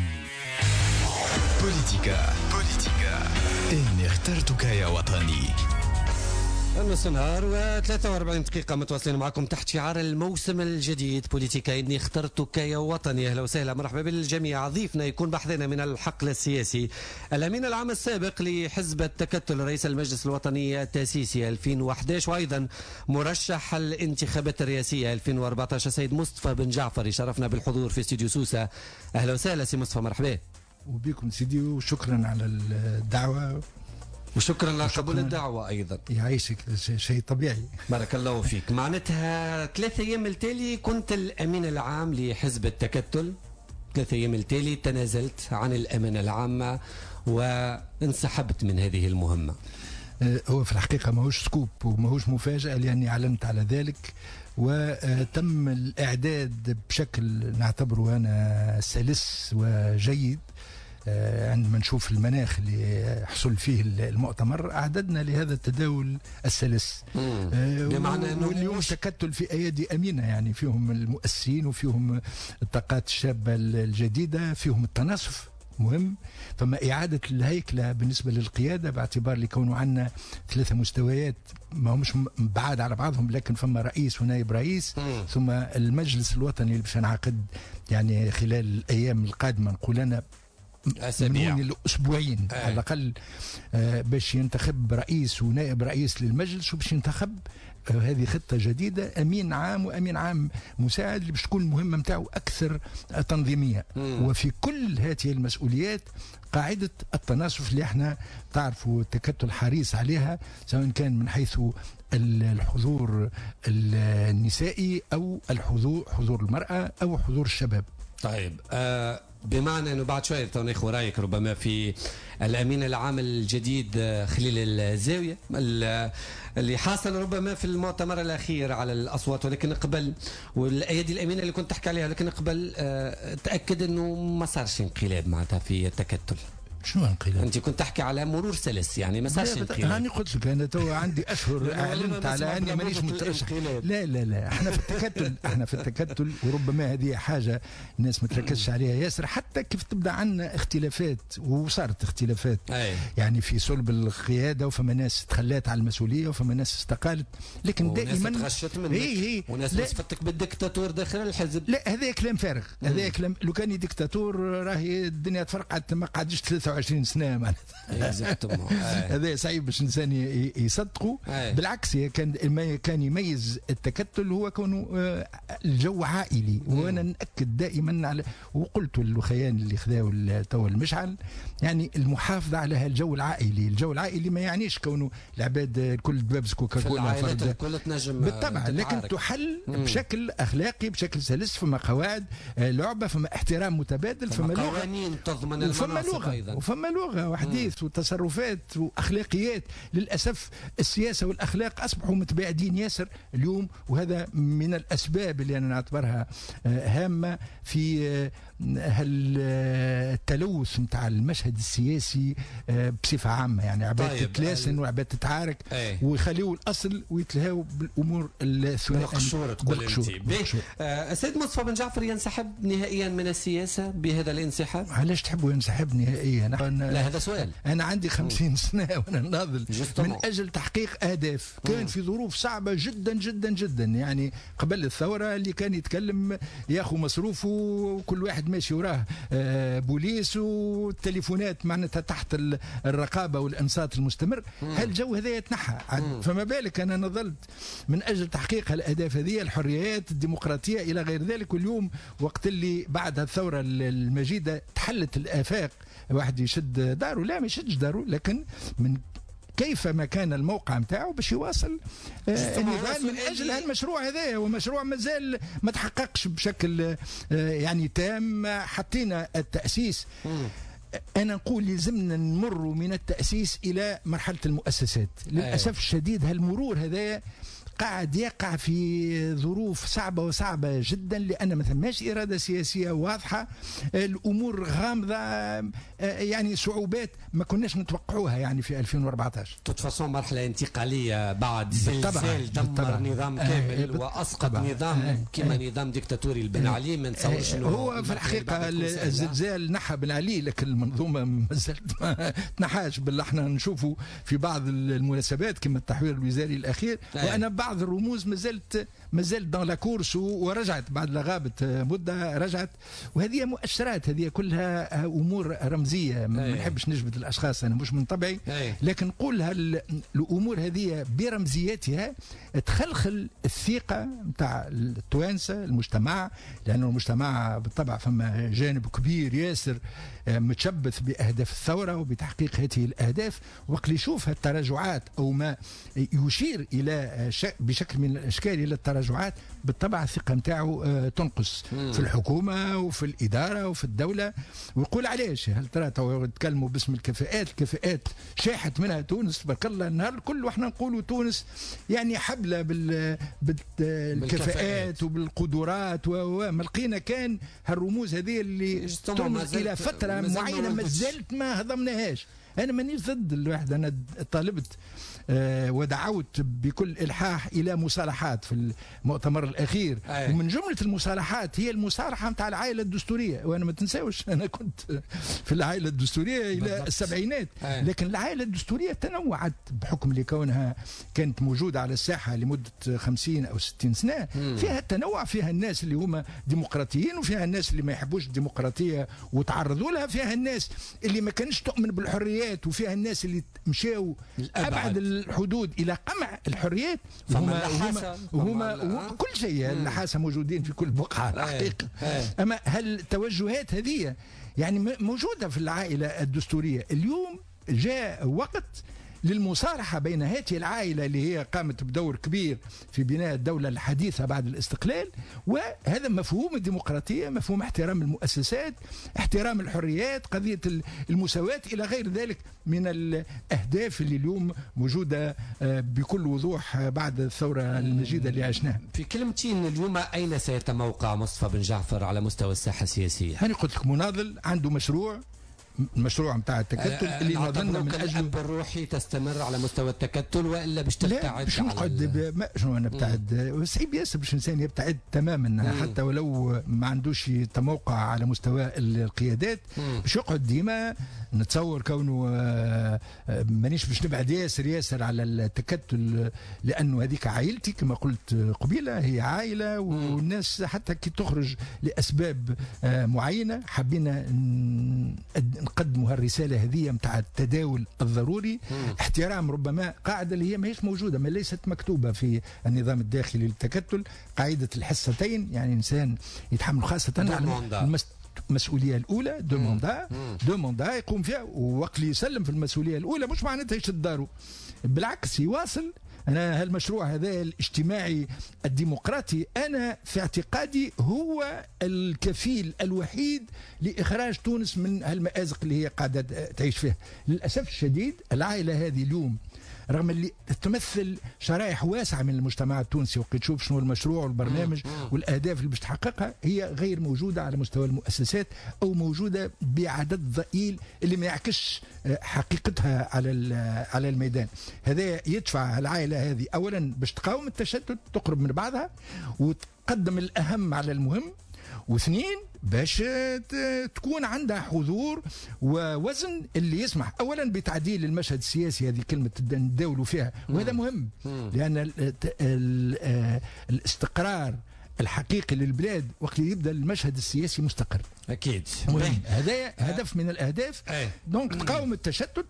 بوليتيكا بوليتيكا إني اخترتك يا وطني. النص نهار وثلاثة وأربعين دقيقة متواصلين معكم تحت شعار الموسم الجديد بوليتيكا إني اخترتك يا وطني. أهلا وسهلا، مرحبا بالجميع. ضيفنا يكون بحثنا من الحقل السياسي الأمين العام السابق لحزب التكتل رئيس المجلس الوطني التأسيسي ألفين وأحد عشر وأيضا مرشح الانتخابات الرئاسية ألفين وأربعة عشر السيد مصطفى بن جعفر يشرفنا بالحضور في استوديو سوسة. أهلا وسهلا سي مصطفى، مرحبا. وبكم سيدي وشكرا على الدعوة وشكرا لقبول الدعوة أيضا. يعيشك، شيء طبيعي. بارك الله فيك. معناتها ثلاثة أيام التالي كنت الأمين العام لحزب التكتل، ثلاثة أيام التالي تنازلت عن الأمانة العامة وانسحبت من هذه المهمة. هو في الحقيقة ماهوش سكوب وماهوش مفاجأة لأني أعلنت على ذلك، وتم الإعداد بشكل نعتبره أنا سلس وجيد. عندما نشوف المناخ اللي حصل فيه المؤتمر أعددنا لهذا التداول السلس. بمعنى أنه واليوم تكتل في أيادي أمينة، يعني فيهم المؤسسين وفيهم الطاقات الشابة الجديدة، فيهم التناصف مهم. فما إعادة الهيكلة بالنسبة للقيادة باعتبار لكونه عندنا ثلاثة مستويات ما همش بعاد على بعضهم، لكن فما رئيس ونائب رئيس مم. ثم المجلس الوطني اللي باش نعقد يعني خلال الأيام القادمة نقول أنا أسابيع الأسبوعين آه. على الأقل آه باش ينتخب رئيس ونائب رئيس للمجلس وباش ينتخب آه هذه خطة جديدة أمين عام وأمين عام مساعد اللي باش تكون المهمة متاعه أكثر تنظيمية. مم. وفي كل هذه المسؤوليات قاعدة التناصف اللي احنا تعرفوا التكتل حريص عليها، سواء كان من حيث الحضور النسائي أو الحضور حضور المرأة أو حضور الشباب. طيب آه بمعنى انه بعد شويه ناخذ رايك ربما في الامين العام الجديد خلال الزاويه اللي حاصل ربما في المؤتمر الاخير على الاصوات، ولكن قبل والايادي الامينه اللي كنت تحكي عليها، لكن قبل آه تاكد انه ما صارش انقلاب معناتها في التكتل. شنو انقلاب؟ انت كنت تحكي على مرور سلس، يعني ما صارش انقلاب. انا قلت لك انا تو عندي اشهر اعلنت على اني مانيش مترشح. لا لا لا احنا في التكتل احنا في التكتل وربما هذه حاجه الناس ما تركزش عليها ياسر، حتى كيف تبدا عندنا اختلافات وصارت اختلافات أي. يعني في صلب القياده، وفما ناس تخلات على المسؤوليه وفما ناس استقالت، لكن دائما وناس تغشت منك هي هي وناس وصفتك بالدكتاتور داخل الحزب. لا هذا كلام فارغ، هذا كلام. لو كان ديكتاتور راهي الدنيا تفرقعت ما قعدش ثلاثة وعشرين سنه معناتها. هذا صعيب باش الانسان يصدقوا. بالعكس هي كان ما كان يميز التكتل هو كونه الجو عائلي، وانا ناكد دائما على وقلت للخيان اللي خذاو تو المشعل يعني المحافظه على الجو العائلي. الجو العائلي ما يعنيش كونه العباد كل دبابز كوكاكولا فرد الكل تنجم بالطبع، لكن تحل مم. بشكل اخلاقي بشكل سلس، فما قواعد لعبه، فما احترام متبادل، فما قوانين تضمن المناصب لغة ايضا، وفما لغه وحديث وتصرفات واخلاقيات. للاسف السياسه والاخلاق اصبحوا متباعدين ياسر اليوم، وهذا من الاسباب اللي انا نعتبرها هامه في التلوث نتاع المشهد السياسي بصفه عامه. يعني عباد طيب تتلاسن وعباد تتعارك ويخليوا الاصل ويتلهوا بالامور الثنائيه. بالقشور تقول انت. السيد مصطفى بن جعفر ينسحب نهائيا من السياسه بهذا الانسحاب؟ علاش تحبوا ينسحب نهائيا؟ لا هذا سؤال. انا عندي خمسين سنه وانا ناضل من اجل تحقيق اهداف. كان في ظروف صعبه جدا جدا جدا، يعني قبل الثوره اللي كان يتكلم ياخذ مصروفه وكل واحد ماشي وراه بوليس والتليفونات معناتها تحت الرقابه والانصات المستمر. هالجو هذا يتنحى. فما بالك انا نظلت من اجل تحقيق الاهداف هذه، الحريات الديمقراطيه الى غير ذلك. واليوم وقت اللي بعد الثوره المجيده تحلت الافاق، واحد يشد داره، لا ما يشدش داره، لكن من كيف ما كان الموقع نتاعو باش يواصل آه النضال من اجل هالمشروع هذا. ومشروع مازال ما تحققش بشكل آه يعني تام. حطينا التاسيس. أنا نقول لازمنا نمر من التأسيس إلى مرحلة المؤسسات. للأسف الشديد هالمرور هذا قاعد يقع في ظروف صعبة وصعبة جدا، لأن ما ثماش إرادة سياسية واضحة. الأمور غامضة، يعني صعوبات ما كناش نتوقعوها يعني في ألفين وأربعطاش. تتفصل مرحلة انتقالية بعد زلزال دمر نظام كامل آه وأسقط آه نظام آه كما آه نظام ديكتاتوري البن علي. ما نتصورش آه هو في الحقيقة الزلزال نحى بن علي، لكن المنظومة ما زالت ما تنحاش. بل احنا نشوفوا في بعض المناسبات كما التحوير الوزاري الأخير آه وأنا بعض الرموز ما زالت ما زالت دون لا كورس ورجعت بعد لغابة مدة رجعت. وهذه مؤشرات، هذه كلها أمور رمزية. ما نحبش نجبد الأشخاص، أنا مش من طبعي، لكن نقول الأمور هذه برمزياتها تخلخل الثقة نتاع التوانسة المجتمع، لأنه المجتمع بالطبع فما جانب كبير ياسر متشبث بأهداف الثورة وبتحقيق هذه الأهداف. وقت يشوف التراجعات أو ما يشير إلى بشكل من الأشكال إلى التراجعات، بالطبع الثقة نتاعو تنقص في الحكومة وفي الإدارة وفي الدولة. ويقول علاش؟ هل ترى تكلموا باسم الكفاءات؟ الكفاءات شاحت منها تونس تبارك الله النهار الكل، واحنا نقولوا تونس يعني حبلة بال... بالكفاءات وبالقدرات. وما لقينا كان هالرموز هذه اللي ترمز إلى فترة معينة ما زالت ما هضمناهاش. أنا مانيش ضد الواحد، أنا طالبت آه ودعوت بكل إلحاح إلى مصالحات في المؤتمر الأخير. أي. ومن جملة المصالحات هي المصالحة متاع العائلة الدستورية. وأنا ما تنساوش أنا كنت في العائلة الدستورية إلى بالضبط. السبعينات. أي. لكن العائلة الدستورية تنوعت بحكم لكونها كانت موجودة على الساحة لمدة خمسين أو ستين سنة. مم. فيها التنوع، فيها الناس اللي هم ديمقراطيين وفيها الناس اللي ما يحبوش الديمقراطية وتعرضوا لها، فيها الناس اللي ما كانش تؤمن بالحريات، وفيها الناس اللي مشاو أبعد الحدود إلى قمع الحريات. وهما وهما, وهما كل شيء اللحاسة موجودين في كل بقعة الحقيقة. أما هل التوجهات هذه يعني موجودة في العائلة الدستورية؟ اليوم جاء وقت للمصالحة بين هذه العائلة اللي هي قامت بدور كبير في بناء الدولة الحديثة بعد الاستقلال، وهذا مفهوم الديمقراطية، مفهوم احترام المؤسسات، احترام الحريات، قضية المساواة إلى غير ذلك من الأهداف اللي اليوم موجودة بكل وضوح بعد الثورة المجيدة اللي عشناها. في كلمتين اليوم أين سيتموقع مصطفى بن جعفر على مستوى الساحة السياسية؟ أنا قلت لك مناضل عنده مشروع المشروع نتاع التكتل اللي نظننا من اجله. الاب الروحي تستمر على مستوى التكتل والا باش تبتعد؟ باش نقعد شنو انا ابتعد؟ صعيب ياسر باش الانسان يبتعد تماما. مم. حتى ولو ما عندوش تموقع على مستوى القيادات باش يقعد ديما. نتصور كونه مانيش باش نبعد ياسر ياسر على التكتل، لانه هذيك عائلتي كما قلت قبيله، هي عائله والناس حتى كي تخرج لاسباب معينه حبينا نقدموا هالرساله هذه متاع التداول الضروري. مم. احترام ربما قاعده اللي هي ماهيش موجوده، ما ليست مكتوبه في النظام الداخلي للتكتل، قاعده الحصتين، يعني انسان يتحمل خاصه على المسؤوليه الاولى دو موندا دو موندا يقوم فيها، ووقت اللي يسلم في المسؤوليه الاولى مش معناتها يشد داره، بالعكس يواصل انا هالمشروع هذا الاجتماعي الديمقراطي انا في اعتقادي هو الكفيل الوحيد لاخراج تونس من هالمآزق اللي هي قاعده تعيش فيها. للاسف الشديد العائله هذه اليوم رغم اللي تمثل شرائح واسعه من المجتمع التونسي، وقت تشوف شنو المشروع والبرنامج والاهداف اللي باش تحققها، هي غير موجوده على مستوى المؤسسات او موجوده بعدد ضئيل اللي ما يعكسش حقيقتها على على الميدان. هذا يدفع العائله هذه اولا باش تقاوم التشتت، تقرب من بعضها وتقدم الاهم على المهم، واثنين باش تكون عندها حضور ووزن اللي يسمح اولا بتعديل المشهد السياسي. هذه كلمه نداولوا فيها، وهذا مهم لان الاستقرار الحقيقي للبلاد وقت يبدا المشهد السياسي مستقر. اكيد مهم. هذا هدف من الاهداف. دونك تقاوم التشتت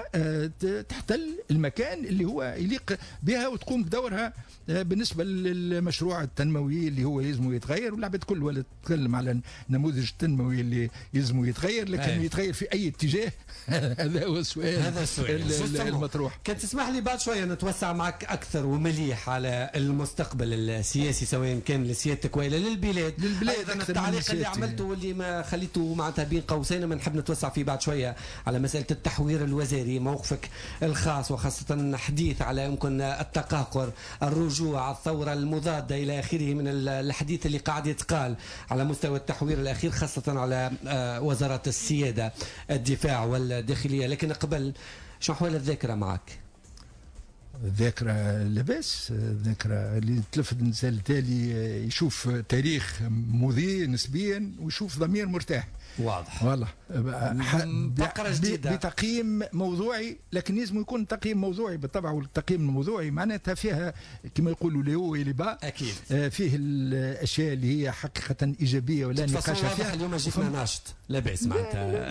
وتحتل المكان اللي هو يليق بها وتقوم بدورها بالنسبه للمشروع التنموي اللي هو يلزم يتغير. والعباد كل ولا تتكلم على النموذج التنموي اللي يلزم يتغير، لكن أي. يتغير في اي اتجاه هذا هو السؤال هذا السؤال المطروح. كنت تسمح لي بعد شويه نتوسع معك اكثر ومليح على المستقبل السياسي سواء كان لسيادتك والا للبلاد. للبلاد ايضا التعليق اللي عملته واللي ما خليته معناتها بين قوسين ما نحب نتوسع فيه بعد شويه على مساله التحوير الوزاري، موقفك الخاص وخاصه حديث على يمكن التقهقر، الرجوع، الثوره المضاده الى اخره من الحديث اللي قاعد يتقال على مستوى التحوير الاخير خاصه على وزارات السياده الدفاع والداخليه. لكن قبل شو احوال الذاكره معك؟ الذاكرة لاباس، الذاكرة اللي تلفت الانسان التالي يشوف تاريخ مضيء نسبيا ويشوف ضمير مرتاح. واضح والله فقرة جديدة بتقييم موضوعي، لكن لازم يكون تقييم موضوعي بالطبع. والتقييم الموضوعي معناتها فيها كما يقولوا لي هو اللي با اكيد فيه الاشياء اللي هي حقيقة ايجابية ولا نقاش فيها. اليوم جيتنا ناشط لاباس معناتها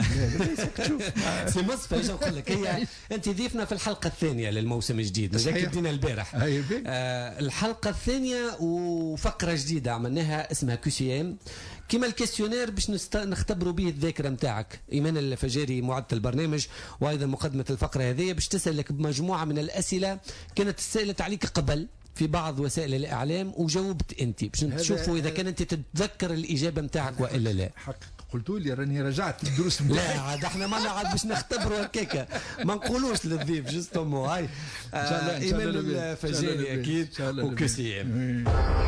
سي مصفى ايش نقول لك، هي انت ضيفنا في الحلقة الثانية للموسم الجديد مازال بدينا البارح. آه الحلقة الثانية وفقرة جديدة عملناها اسمها كيو سي ام، كما الكيستيونير باش نست... نختبروا به الذاكره نتاعك. ايمان الفجاري معدة البرنامج وايضا مقدمه الفقره هذه باش تسالك بمجموعه من الاسئله كانت تسالت عليك قبل في بعض وسائل الاعلام وجاوبت انت، باش نشوفوا اذا كان انت تتذكر الاجابه نتاعك والا لا. حق قلتوا لي راني رجعت الدروس لا عاد احنا ما نعاد باش نختبروا هكاكا، ما نقولوش للضيف جوستومون. هاي آه ايمان الفجاري اكيد وكسي ام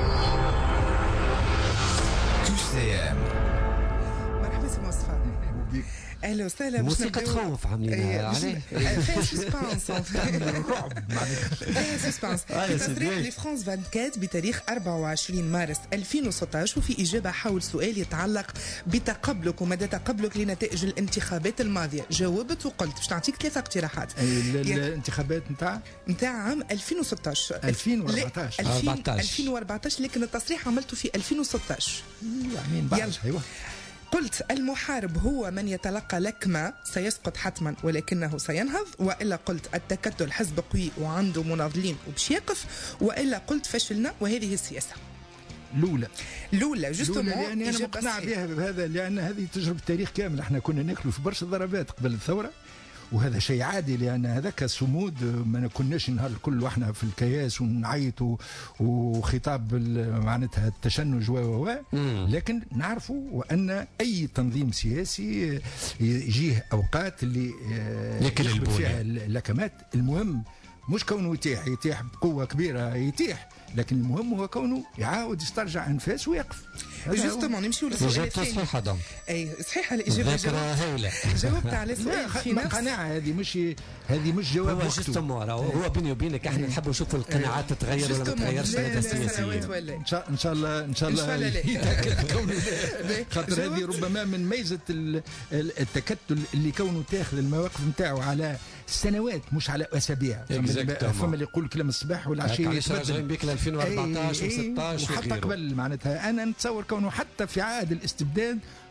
مرحبا سي مصطفى. اهلا وسهلا. موسيقى تخوف عاملينها عليه فيها سسبانس الرعب فيها سسبانس. في تصريح لفرانس أربعة وعشرين بتاريخ أربعة وعشرين مارس ألفين وستة عشر وفي إجابة حول سؤال يتعلق بتقبلك ومدى تقبلك لنتائج الانتخابات الماضية، جاوبت وقلت باش نعطيك ثلاثة اقتراحات. الانتخابات نتاع نتاع عام ألفين وستة عشر ألفين وأربعطاش ألفين وأربعطاش لكن التصريح عملته في ألفين وستة عشر. يعني بعد ايوه. قلت المحارب هو من يتلقى لكمة سيسقط حتما ولكنه سينهض، وإلا قلت التكتل حزب قوي وعنده مناضلين وبش يقف، وإلا قلت فشلنا وهذه السياسة. لولا لولا جوستومون يعني انا مقتنع بها بهذا، لان هذه تجربه تاريخ كامل. احنا كنا ناكلوا في برشا ضربات قبل الثوره وهذا شيء عادي، لان هذاك صمود ما كناش نهار الكل واحنا في الكياس ونعيطوا وخطاب معناتها التشنج و لكن نعرفوا وان اي تنظيم سياسي يجيه اوقات اللي يخلق فيها اللكمات. المهم مش كونه يتيح يتيح بقوه كبيره يتيح، لكن المهم هو كونه يعاود يسترجع انفاس ويقف. جوستومون نمشيو للسؤال الثاني. صحيحه دونك اي صحيحه الاجابه. جاوبت على سؤال في نفس قناعه. هذه مش هذه مش جواب هو جوستومون هو بيني وبينك احنا نحبوا نشوفوا القناعات تتغير ولا ما تتغيرش في السياسيين. ان شاء ان شاء الله ان شاء الله يتاكد كونه خاطر هذه ربما من ميزه التكتل اللي كونه تاخذ المواقف نتاعو على سنوات مش على اسابيع. فما اللي يقول كلام الصباح والعشيه علاش راجعين بك ل ألفين وأربعطاش وستطاش وحتى قبل معناتها انا نتصور كونه حتى في عهد الاستبداد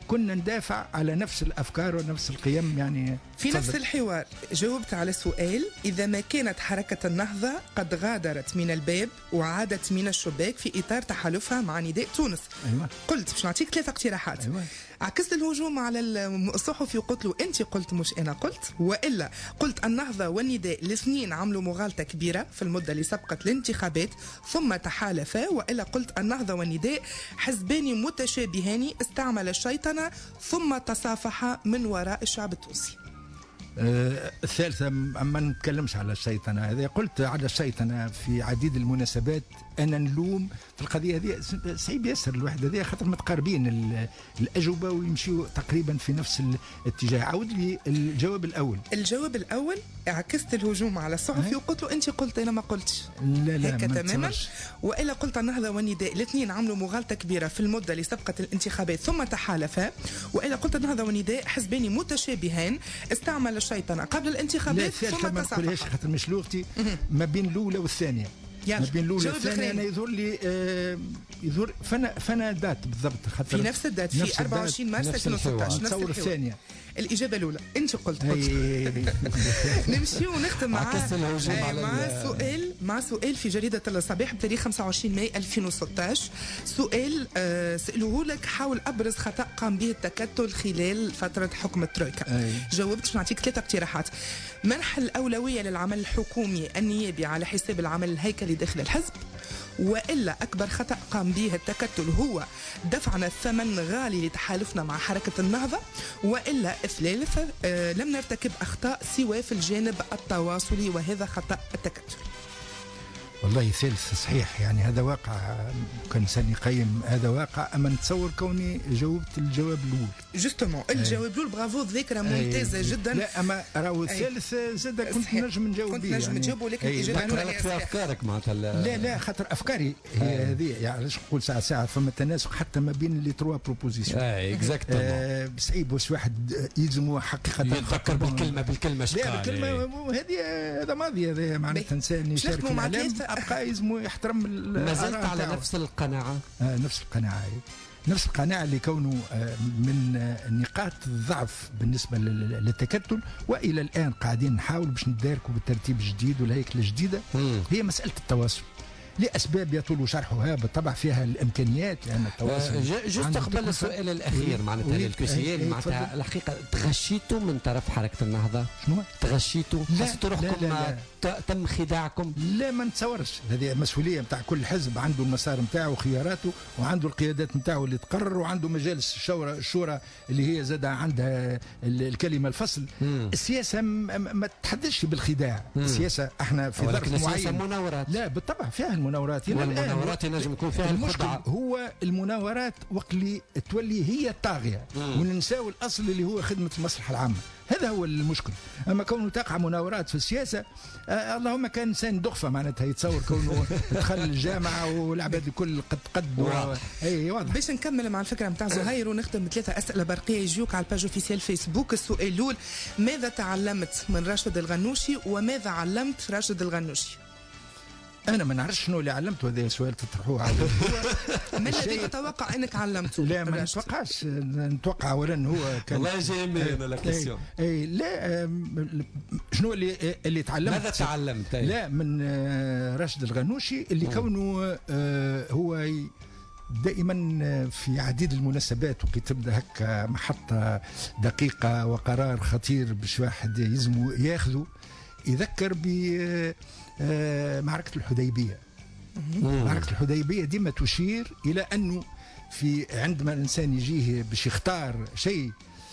كنا ندافع على نفس الافكار ونفس القيم. يعني في فضل. نفس الحوار جاوبت على سؤال: اذا ما كانت حركه النهضه قد غادرت من الباب وعادت من الشباك في اطار تحالفها مع نداء تونس. أيوة. قلت باش نعطيك ثلاثه اقتراحات. أيوة. عكست الهجوم على الصحفي وقلت له انت قلت مش انا قلت، والا قلت النهضه والنداء الاثنين عملوا مغالطه كبيره في المده اللي سبقت الانتخابات ثم تحالفا، والا قلت النهضه والنداء حزبان متشابهان استعمل الشيطنه ثم تصافحا من وراء الشعب التونسي. آه الثالثة ما نتكلمش على الشيطنة هذه، قلت على الشيطنة في عديد المناسبات. أنا نلوم في القضية هذه صعيب ياسر الواحد هذه خاطر متقاربين الأجوبة ويمشيوا تقريبا في نفس الاتجاه. عاود لي الجواب الأول. الجواب الأول عكست الهجوم على الصحفي وقلت له أنت قلت أنا ما قلتش. لا لا هيك تماما. وإلا قلت النهضة والنداء الاثنين عملوا مغالطة كبيرة في المدة اللي سبقت الانتخابات ثم تحالفا، وإلا قلت النهضة والنداء حزبان متشابهان استعمل الشيطنة قبل الانتخابات ثم تصافحا. ما نقولهاش خاطر مش لغتي. ما بين الأولى والثانية ما بين الاولى والثانيه انا يظهر لي آه يظهر فانا فانا دات بالضبط خاطر في نفس الدات في أربعة وعشرين مارس ألفين وستة عشر. نتصور الثانيه. الإجابة الأولى أنت قلت قلت نمشي ونختم مع مع سؤال مع سؤال في جريدة الصباح بتاريخ خمسة وعشرين ماي ألفين وستة عشر. سؤال آه سألوه لك: حاول أبرز خطأ قام به التكتل خلال فترة حكم الترويكا. جاوبت. نعطيك ثلاثة اقتراحات: منح الأولوية للعمل الحكومي النيابي على حساب العمل الهيكلي داخل الحزب، وإلا أكبر خطأ قام به التكتل هو دفعنا الثمن غالي لتحالفنا مع حركة النهضة، وإلا الثالث آه لم نرتكب أخطاء سوى في الجانب التواصلي وهذا خطأ التكتل. والله ثالث صحيح، يعني هذا واقع كان إنسان يقيم هذا واقع. أما نتصور كوني جاوبت الجواب الأول جوستومون الجواب الأول. برافو، ذاكرة ممتازة جدا. لا أما راهو الثالث زاد كنت نجم نجاوب كنت نجم يعني نجاوب ولكن الإجابة في أفكارك معناتها. لا لا خاطر أفكاري هي هذه، يعني علاش نقول ساعة ساعة فما تناسق حتى ما بين لي تروا بروبوزيسيون. اي اكزاكتومون. صعيب واش واحد يلزموا حقيقة يتذكر بالكلمة بالكلمة شقال. لا بالكلمة هذه هذا ماضي، هذا معناتها إنسان يشارك الإعلام أبقى يلزموا يحترم. ما زلت على نفس القناعة. آه نفس القناعة نفس القناعة اللي كونه آه من آه نقاط الضعف بالنسبة للتكتل، وإلى الآن قاعدين نحاول باش نداركوا بالترتيب الجديد والهيكلة الجديدة. هي مسألة التواصل لأسباب يطول شرحها بالطبع، فيها الإمكانيات لأن التواصل. جست قبل السؤال الأخير معناتها للكوسيين، معناتها الحقيقة تغشيتوا من طرف حركة النهضة؟ شنو؟ تغشيتوا؟ حسيتوا روحكم تم خداعكم؟ لا ما نتصورش. هذه مسؤولية نتاع كل حزب، عنده المسار نتاعه وخياراته وعنده القيادات نتاعه اللي تقرر وعنده مجالس الشورى الشورى اللي هي زاد عندها الكلمة الفصل. مم. السياسة ما تحدثش بالخداع. مم. السياسة احنا في ظرف معين. السياسة مناورات. لا بالطبع فيها المناورات. المناورات ينجم يكون فيها الخدعة. هو المناورات وقت اللي تولي هي الطاغية وننساو الأصل اللي هو خدمة المصلحة العامة. هذا هو المشكل. أما كونه تقع مناورات في السياسة آه اللهم كان إنسان دغفة معناتها يتصور كونه دخل الجامعة والعباد الكل قد قد واضح. أي واضح. باش نكمل مع الفكرة نتاع زهير ونختم بثلاثة أسئلة برقية يجيوك على الباج اوفيسيال فيسبوك. السؤال الأول: ماذا تعلمت من راشد الغنوشي وماذا علمت راشد الغنوشي؟ أنا ما نعرفش شنو اللي علمته. هذا سؤال تطرحوه على ما الذي تتوقع أنك علمته؟ لا ما نتوقعش. نتوقع أولا هو كان والله جاي من لا كيسيون. أي لا شنو اللي اللي تعلمت؟ ماذا تعلمت؟ لا من راشد الغنوشي اللي كونه هو دائما في عديد المناسبات وكي تبدا هكا محطة دقيقة وقرار خطير باش واحد يلزمو ياخذه، يذكر ب آه معركة الحديبية. مم. معركة الحديبية ديما تشير إلى أنه في عندما الإنسان يجيه باش يختار شيء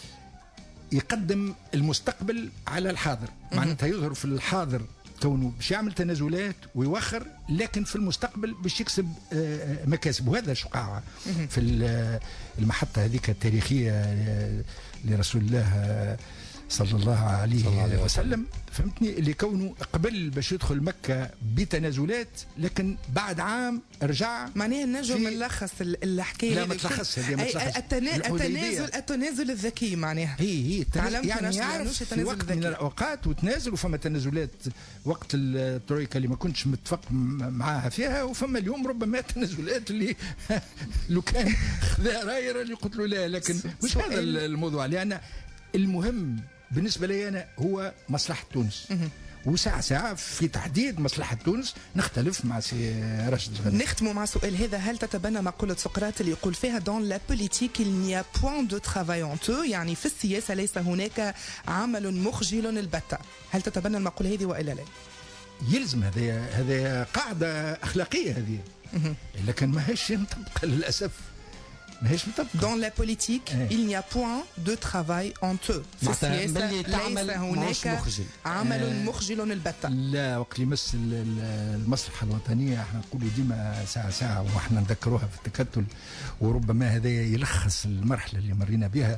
يقدم المستقبل على الحاضر. معناتها يظهر في الحاضر كونه باش يعمل تنازلات ويوخر، لكن في المستقبل باش يكسب آه مكاسب. وهذا شقاع في المحطة هذيك التاريخية لرسول الله صلى الله عليه, صلى الله عليه وسلم. فهمتني اللي كونه قبل باش يدخل مكة بتنازلات لكن بعد عام رجع. معناها نجم نلخص الحكايه. لا ما تلخص هذه ما تلخص. التنازل التنازل الذكي معناها هي هي يعني يعرف في وقت من الاوقات وتنازل، وفما تنازلات وقت الترويكا اللي ما كنتش متفق معاها فيها، وفما اليوم ربما تنازلات اللي لو كان خذا راير اللي قلت له لا، لكن مش هذا الموضوع. لان المهم بالنسبه لي انا هو مصلحه تونس، وساعة ساعة في تحديد مصلحة تونس نختلف مع سي راشد الغني. نختموا مع سؤال هذا، هل تتبنى مقولة سقراط اللي يقول فيها دون لا بوليتيك il n'y a point de travail honteux، يعني في السياسة ليس هناك عمل مخجل البتة، هل تتبنى المقولة هذه وإلا لا؟ يلزم، هذه هذه قاعدة أخلاقية هذه، لكن ما هيش مطبقة للأسف، ماهيش مطبقة. دون لا بوليتيك il n'y a point de travail honteux، في السياسة ليس هناك عمل مخجل البتة. لا، وقت يمس المصلحة الوطنية احنا نقولوا ديما ساعة ساعة واحنا نذكروها في التكتل، وربما هذا يلخص المرحلة اللي مرينا بها.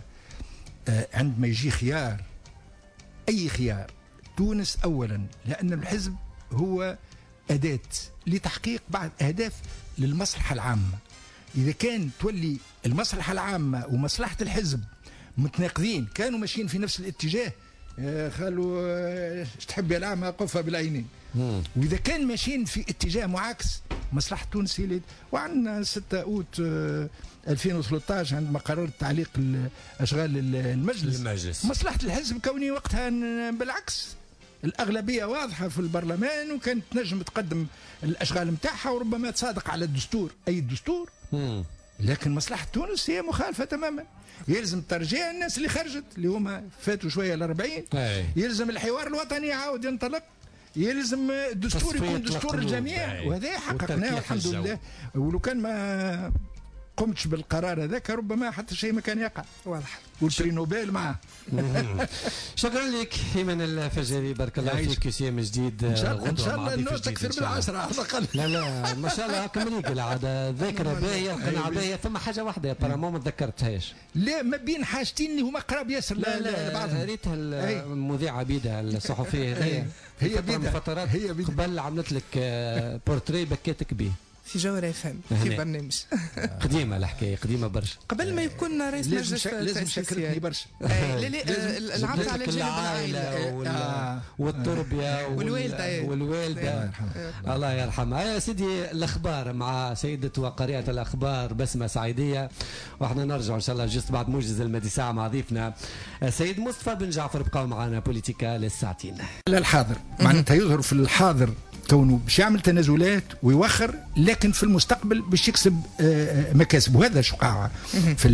عندما يجي خيار، أي خيار، تونس أولا، لأن الحزب هو أداة لتحقيق بعض أهداف للمصلحة العامة. إذا كان تولي المصلحة العامة ومصلحة الحزب متناقضين، كانوا ماشيين في نفس الاتجاه، خلوا ايش تحب يا العامة قفها بالعينين. وإذا كان ماشيين في اتجاه معاكس، مصلحة تونس هي. وعندنا ستة أوت ألفين وثلاثة عشر عندما قررت تعليق أشغال المجلس, المجلس. مصلحة الحزب كوني وقتها بالعكس الأغلبية واضحة في البرلمان، وكانت نجم تقدم الأشغال متاعها وربما تصادق على الدستور، أي الدستور. مم. لكن مصلحة تونس هي مخالفة تماما. يلزم ترجيع الناس اللي خرجت اللي هما فاتوا شوية الأربعين، يلزم الحوار الوطني يعاود ينطلق، يلزم الدستور يكون دستور الجميع، وهذا حققناه الحمد لله. ولو كان ما قمتش بالقرار هذاك ربما حتى شيء ما كان يقع. واضح. والبري نوبل معه. شكرا لك ايمن الفجري، بارك الله فيك. يوسيم جديد ان شاء الله، ان شاء الله الناس اكثر من عشرة على الاقل. لا لا ما شاء الله كمليك العاده، ذاكره باهيه، القناعه باهيه. ثم حاجه واحده برامو ما تذكرتهاش. لا، ما بين حاجتين اللي هما قراب ياسر. لا لا, لا ريتها المذيعه بيدها الصحفيه هذه، هي بيدها فترات قبل عملت لك بورتري بكيتك به في جوهر اف ام في برنامج. قديمه الحكايه، قديمه برشا. قبل ما يكون رئيس مجلس لازم شكرتني برشا. لا لا العطف على جانب العائله والتربيه والوالده والوالده الله يرحمها. يا سيدي الاخبار مع سيده وقارئه الاخبار بسمه سعيديه، واحنا نرجع ان شاء الله جست بعد موجز المدي ساعه مع ضيفنا السيد مصطفى بن جعفر. بقاو معنا بوليتيكا للساعتين. الحاضر معناتها يظهر في الحاضر كونه باش يعمل تنازلات ويوخر، لكن في المستقبل باش يكسب مكاسب، وهذا شقاع في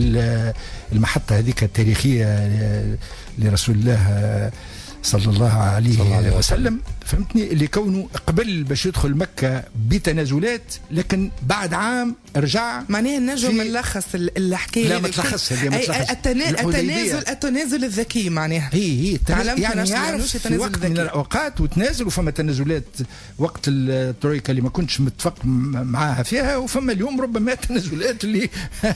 المحطة هذيك التاريخية لرسول الله صلى الله عليه, صلى الله عليه وسلم. فهمتني اللي كونه قبل باش يدخل مكة بتنازلات، لكن بعد عام رجع. معناها نجم نلخص الحكايه. لا ما تلخص هذه، ما تلخص. التنازل التنازل الذكي معناها هي هي يعني يعرف في وقت من الاوقات وتنازل، وفما تنازلات وقت الترويكا اللي ما كنتش متفق معاها فيها، وفما اليوم ربما تنازلات اللي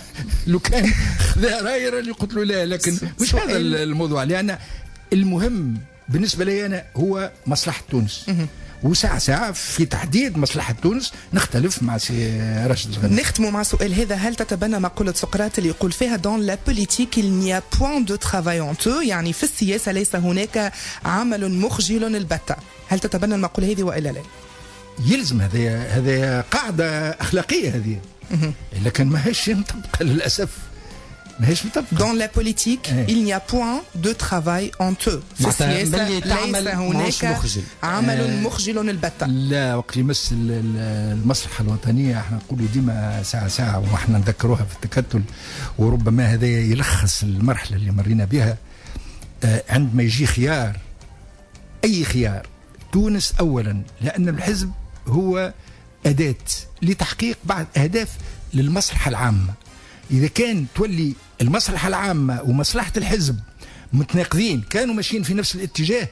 لو كان خذا راير اللي قلت له لا، لكن مش هذا الموضوع. لان المهم بالنسبة لي أنا هو مصلحة تونس، وساعة ساعة في تحديد مصلحة تونس نختلف مع سي راشد الغني. نختموا مع سؤال هذا، هل تتبنى مقولة سقراط اللي يقول فيها دون لا بوليتيك il n'y a point de travail honteux، يعني في السياسة ليس هناك عمل مخجل البتة، هل تتبنى المقولة هذه وإلا لا؟ يلزم، هذه هذه قاعدة أخلاقية هذه، لكن ما هيش مطبقة للأسف، ماهيش مطبقة. دون لا بوليتيك il n'y a point de travail honteux، في السياسة ليس هناك عمل مخجل البتة. لا، وقت يمس المصلحة الوطنية احنا نقولوا ديما ساعة ساعة واحنا نذكروها في التكتل، وربما هذا يلخص المرحلة اللي مرينا بها. عندما يجي خيار، أي خيار، تونس أولا، لأن الحزب هو أداة لتحقيق بعض أهداف للمصلحة العامة. إذا كان تولي المصلحة العامة ومصلحة الحزب متناقضين، كانوا ماشيين في نفس الاتجاه،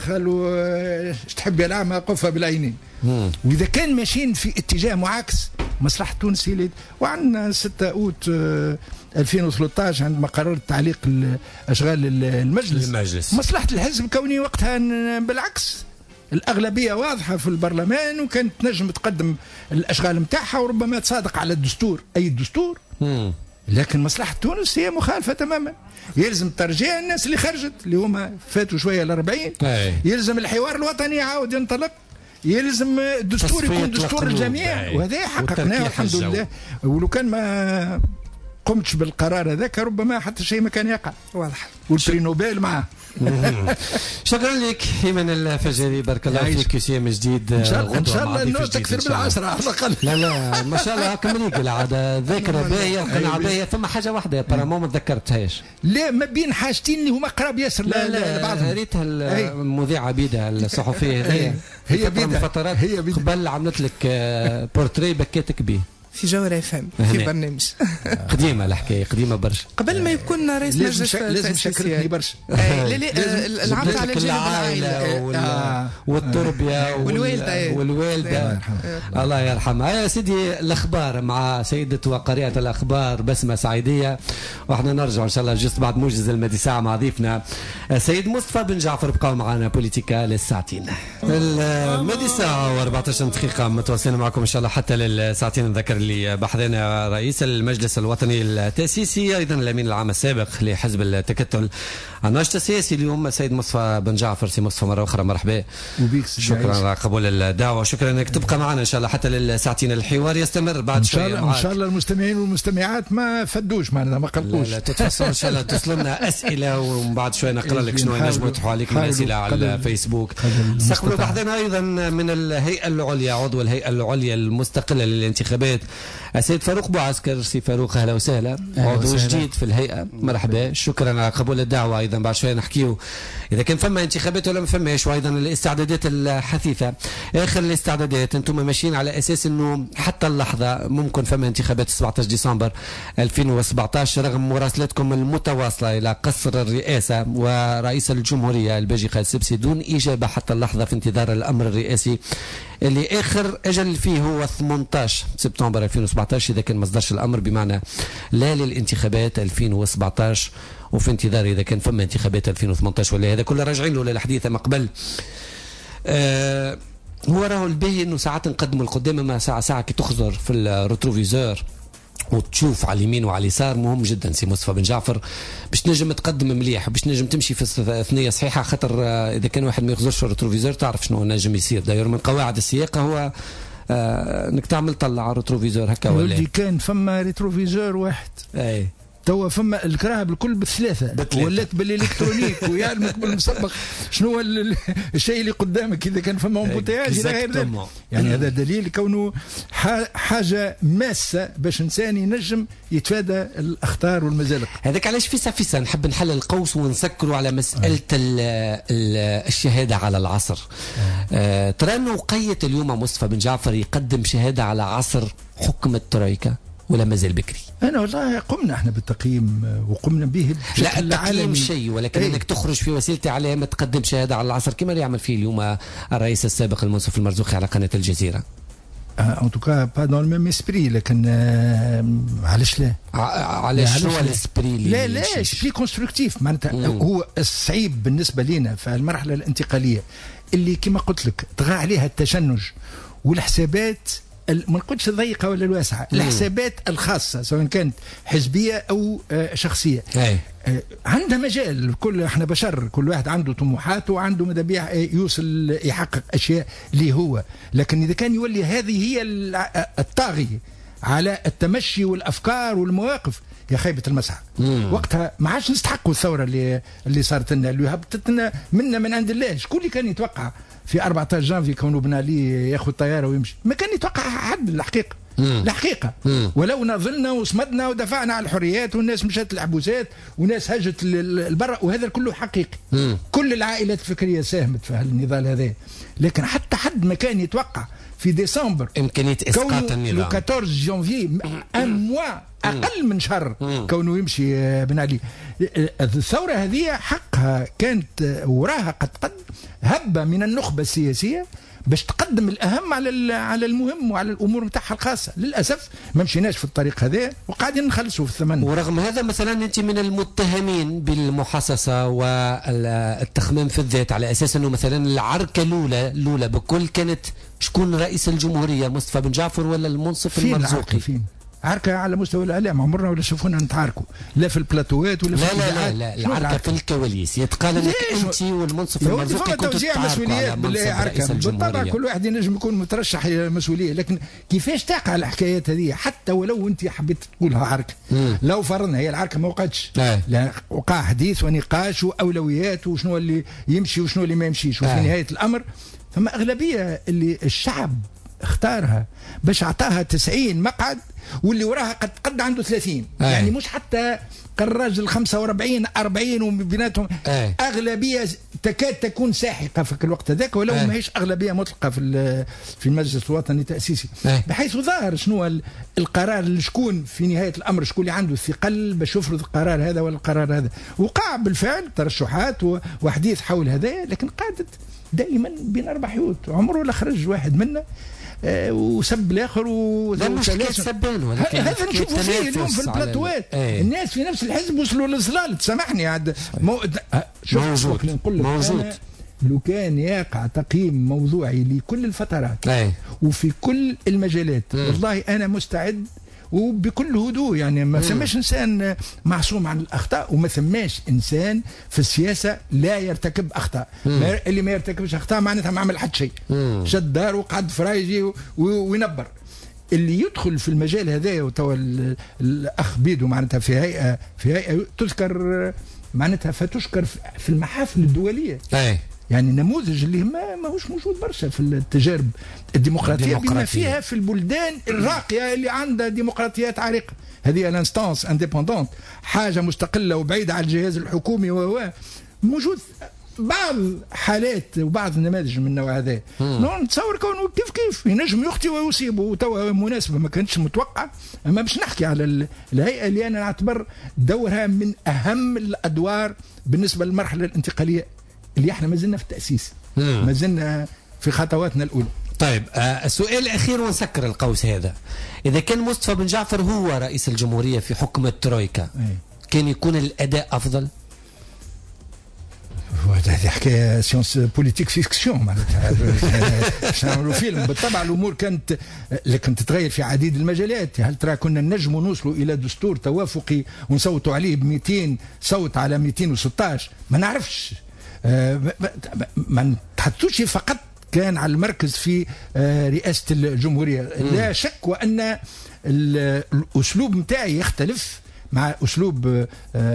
خلوا ايش تحب يا العامة قفها بالعينين. وإذا كان ماشيين في اتجاه معاكس، مصلحه تونس هي اللي، وعندنا ستة اوت ألفين وثلاثة عشر عندما قررت تعليق اشغال المجلس المجلس مصلحه الحزب كوني وقتها بالعكس الأغلبية واضحة في البرلمان وكانت تنجم تقدم الأشغال متاعها وربما تصادق على الدستور أي الدستور. مم. لكن مصلحة تونس هي مخالفة تماما. يلزم ترجيع الناس اللي خرجت اللي هما فاتوا شوية الأربعين. يلزم الحوار الوطني يعاود ينطلق. يلزم الدستور يكون دستور الجميع وهذا حققناه الحمد لله. ولو كان ما قمتش بالقرار هذاك ربما حتى شيء ما كان يقع. واضح. والبري نوبل معاه. شكرا لك ايمن الفجري، بارك الله فيك. يوسيم جديد ان شاء الله ان شاء الله انه تكثر بالعشره على الاقل. لا لا ما شاء الله هاك مريق العاده ذاكره باهيه وقناعه باهيه. ثم حاجه واحده بارامون ما تذكرتهاش. لا ما بين حاجتين اللي هما قراب ياسر. لا لا بعضهم ريتها المذيعه بيدا الصحفيه هذه هي بيدا فترات قبل عملت لك بورتري بكيتك به في جوهر اف ام في برنامج. قديمه الحكايه قديمه برشا. قبل ما يكون رئيس مجلس لازم شكرتني برشا. لا لا العطف على الجانب العائله والتربيه والوالده والوالده الله يرحمها. يا سيدي الاخبار مع سيده وقارئه الاخبار بسمه سعيديه، واحنا نرجع ان شاء الله جست بعد موجز المدي ساعه مع ضيفنا سيد مصطفى بن جعفر. بقاو معنا بوليتيكا للساعتين المدي ساعه و14 دقيقه متواصلين معكم ان شاء الله حتى للساعتين. نذكر اللي بحثنا رئيس المجلس الوطني التأسيسي أيضا الأمين العام السابق لحزب التكتل الناشط السياسي اليوم السيد مصطفى بن جعفر. سي مصطفى مرة أخرى مرحبا وبيك. شكرا على قبول الدعوة، شكرا أنك تبقى معنا إن شاء الله حتى للساعتين. الحوار يستمر بعد شوية إن شاء الله. إن شاء الله المستمعين والمستمعات ما فدوش معنا ما قلقوش. لا, لا تتفصل إن شاء الله توصل لنا أسئلة ومن بعد شوية نقرأ لك شنو ينجموا يطرحوا عليك من أسئلة على الفيسبوك. استقبلوا بحثنا أيضا من الهيئة العليا عضو الهيئة العليا المستقلة للانتخابات السيد فاروق بوعسكر. سي فاروق اهلا وسهلا، عضو جديد في الهيئه مرحبا. شكرا على قبول الدعوه. ايضا بعد شويه نحكيو اذا كان فما انتخابات ولا ما فماش، وايضا الاستعدادات الحثيثه. اخر الاستعدادات انتم ماشيين على اساس انه حتى اللحظه ممكن فما انتخابات سبعة عشر ديسمبر ألفين وسبعطاش رغم مراسلتكم المتواصله الى قصر الرئاسه ورئيس الجمهوريه الباجي خالد السبسي دون اجابه حتى اللحظه في انتظار الامر الرئاسي اللي اخر اجل فيه هو ثمانية عشر سبتمبر ألفين وسبعطاش اذا كان ما صدرش الامر، بمعنى لا للانتخابات ألفين وسبعطاش وفي انتظار اذا كان فما انتخابات ألفين وثمانطاش ولا. هذا كله راجعين له للحديث ما قبل. آه هو راهو الباهي انه ساعات نقدموا القدام، اما ساعه ساعه كي تخزر في الروتروفيزور وتشوف على اليمين وعلى اليسار مهم جدا. سي مصطفى بن جعفر باش تنجم تقدم مليح باش تنجم تمشي في ثنيه صحيحه، خاطر اذا كان واحد ما يخزرش في الروتروفيزور تعرف شنو نجم يصير. داير من قواعد السياقه هو آه انك تعمل طلع روتروفيزور هكا ولا ولدي كان فما ريتروفيزور واحد. اي توا فما الكراهه بالكل بالثلاثه ولات بالالكترونيك ويعلمك بالمسبق شنو هو الشيء اللي قدامك اذا كان فما امبوتياج الى غير ذلك. يعني هذا دليل كونه حاجه ماسه باش انسان ينجم يتفادى الاخطار والمزالق. هذاك علاش فيسا فيسا نحب نحل القوس ونسكروا على مساله الشهاده على العصر. آه ترى انه وقيت اليوم مصطفى بن جعفر يقدم شهاده على عصر حكم الترويكا ولا مازال بكري؟ انا والله قمنا احنا بالتقييم وقمنا به بشكل لا التقييم شيء، ولكن ايه؟ انك تخرج في وسيله اعلام تقدم شهاده على العصر كما يعمل فيه اليوم الرئيس السابق المنصف المرزوقي على قناه الجزيره. ان توكا با دون الميم اسبري، لكن علاش لا؟ علاش شنو الاسبري؟ لا لا اسبري كونستركتيف معناتها. هو الصعيب بالنسبه لنا في المرحله الانتقاليه اللي كما قلت لك طغى عليها التشنج والحسابات ما نقولش الضيقه ولا الواسعه، الحسابات الخاصه سواء كانت حزبيه او شخصيه. أي. عندها مجال، كل احنا بشر كل واحد عنده طموحات وعنده مذابيع يوصل يحقق اشياء اللي هو، لكن اذا كان يولي هذه هي الطاغي على التمشي والافكار والمواقف يا خيبه المسعى. وقتها ما عادش نستحقوا الثوره اللي اللي صارت لنا اللي هبطت لنا منا من عند الله. شكون اللي كان يتوقع في أربعة عشر جانفي كونه بن علي ياخذ طياره ويمشي؟ ما كان يتوقع حد الحقيقه. الحقيقه ولو نظلنا وصمدنا ودفعنا على الحريات والناس مشات العبوسات وناس هجت البر وهذا كله حقيقي. مم. كل العائلات الفكريه ساهمت في النضال هذا، لكن حتى حد ما كان يتوقع في ديسمبر امكانيه اسقاط النظام لو أربعة عشر جانفي ان موا اقل من شهر كونه يمشي بن علي. الثوره هذه حقها كانت وراها قد قد هبه من النخبه السياسيه باش تقدم الاهم على على المهم وعلى الامور نتاعها الخاصه. للاسف ما مشيناش في الطريق هذا وقاعدين نخلصوا في الثمن. ورغم هذا مثلا انت من المتهمين بالمحاصصه والتخمام في الذات، على اساس انه مثلا العركه الاولى الاولى بكل كانت شكون رئيس الجمهوريه، مصطفى بن جعفر ولا المنصف المرزوقي؟ فين عركه على مستوى الاعلام عمرنا ولا شافونا نتعاركوا لا في البلاتوات ولا لا في لا لا لا العركه في الكواليس. يتقال انك انت والمنصف المرزوقي كنتوا توزيع مسؤوليات بالعركه. بالطبع كل واحد ينجم يكون مترشح مسؤوليه، لكن كيفاش تقع الحكايات هذه حتى ولو انت حبيت تقولها عركه؟ مم. لو فرضنا هي العركه ما وقعتش، لا وقع حديث ونقاش واولويات وشنو اللي يمشي وشنو اللي ما يمشيش، وفي نهايه الامر فما اغلبيه اللي الشعب اختارها باش اعطاها تسعين مقعد واللي وراها قد قد عنده ثلاثين. أي. يعني مش حتى الراجل خمسة وأربعين أربعين وبيناتهم اغلبيه تكاد تكون ساحقه في الوقت هذاك، ولو ماهيش اغلبيه مطلقه في في المجلس الوطني التاسيسي. بحيث ظهر شنو القرار اللي شكون في نهايه الامر شكون اللي عنده الثقل باش يفرض القرار هذا ولا القرار هذا. وقع بالفعل ترشحات وحديث حول هذا، لكن قعدت دائما بين اربع حيوت، عمره لا خرج واحد منا آه وسب الاخر و لا مش حكايه سبان، ولكن هذا نشوفوا فيه اليوم في البلاتوات. ايه. الناس في نفس الحزب وصلوا للصلال. تسامحني عاد مو... موجود نقول موجود لو كان يقع تقييم موضوعي لكل الفترات. ايه. وفي كل المجالات. م. والله انا مستعد وبكل هدوء، يعني ما ثماش انسان معصوم عن الاخطاء، وما ثماش انسان في السياسه لا يرتكب اخطاء. ما اللي ما يرتكبش اخطاء معناتها ما عمل حتى شيء، شد دار وقعد فرايجي وينبر. اللي يدخل في المجال هذا وتوا الاخ بيدو معناتها في هيئه في هيئه تذكر معناتها فتشكر في المحافل الدوليه. أي. يعني نموذج اللي ما ماهوش موجود برشا في التجارب الديمقراطيه بما فيها في البلدان الراقيه اللي عندها ديمقراطيات عريقه. هذه الانستانس انديبوندونت، حاجه مستقله وبعيده عن الجهاز الحكومي و موجود بعض حالات وبعض النماذج من النوع هذا. نتصور كونه كيف كيف ينجم يخطي ويصيب، وتوا مناسبه ما كانتش متوقعه. اما باش نحكي على الهيئه اللي انا نعتبر دورها من اهم الادوار بالنسبه للمرحله الانتقاليه اللي احنا ما زلنا في التاسيس، ما زلنا في خطواتنا الاولى. طيب آه السؤال الاخير ونسكر القوس هذا، اذا كان مصطفى بن جعفر هو رئيس الجمهوريه في حكم الترويكا أي. كان يكون الاداء افضل؟ هذه حكايه سيونس بوليتيك فيكسيون معناتها باش نعملوا فيلم. بالطبع الامور كانت لكن تتغير في عديد المجالات. هل ترى كنا نجم نوصلوا الى دستور توافقي ونصوتوا عليه ب مئتين صوت على مئتين وستة عشر؟ ما نعرفش. ما نتحدثوش فقط كان على المركز في رئاسة الجمهورية. لا شك وأن الأسلوب متاعي يختلف مع أسلوب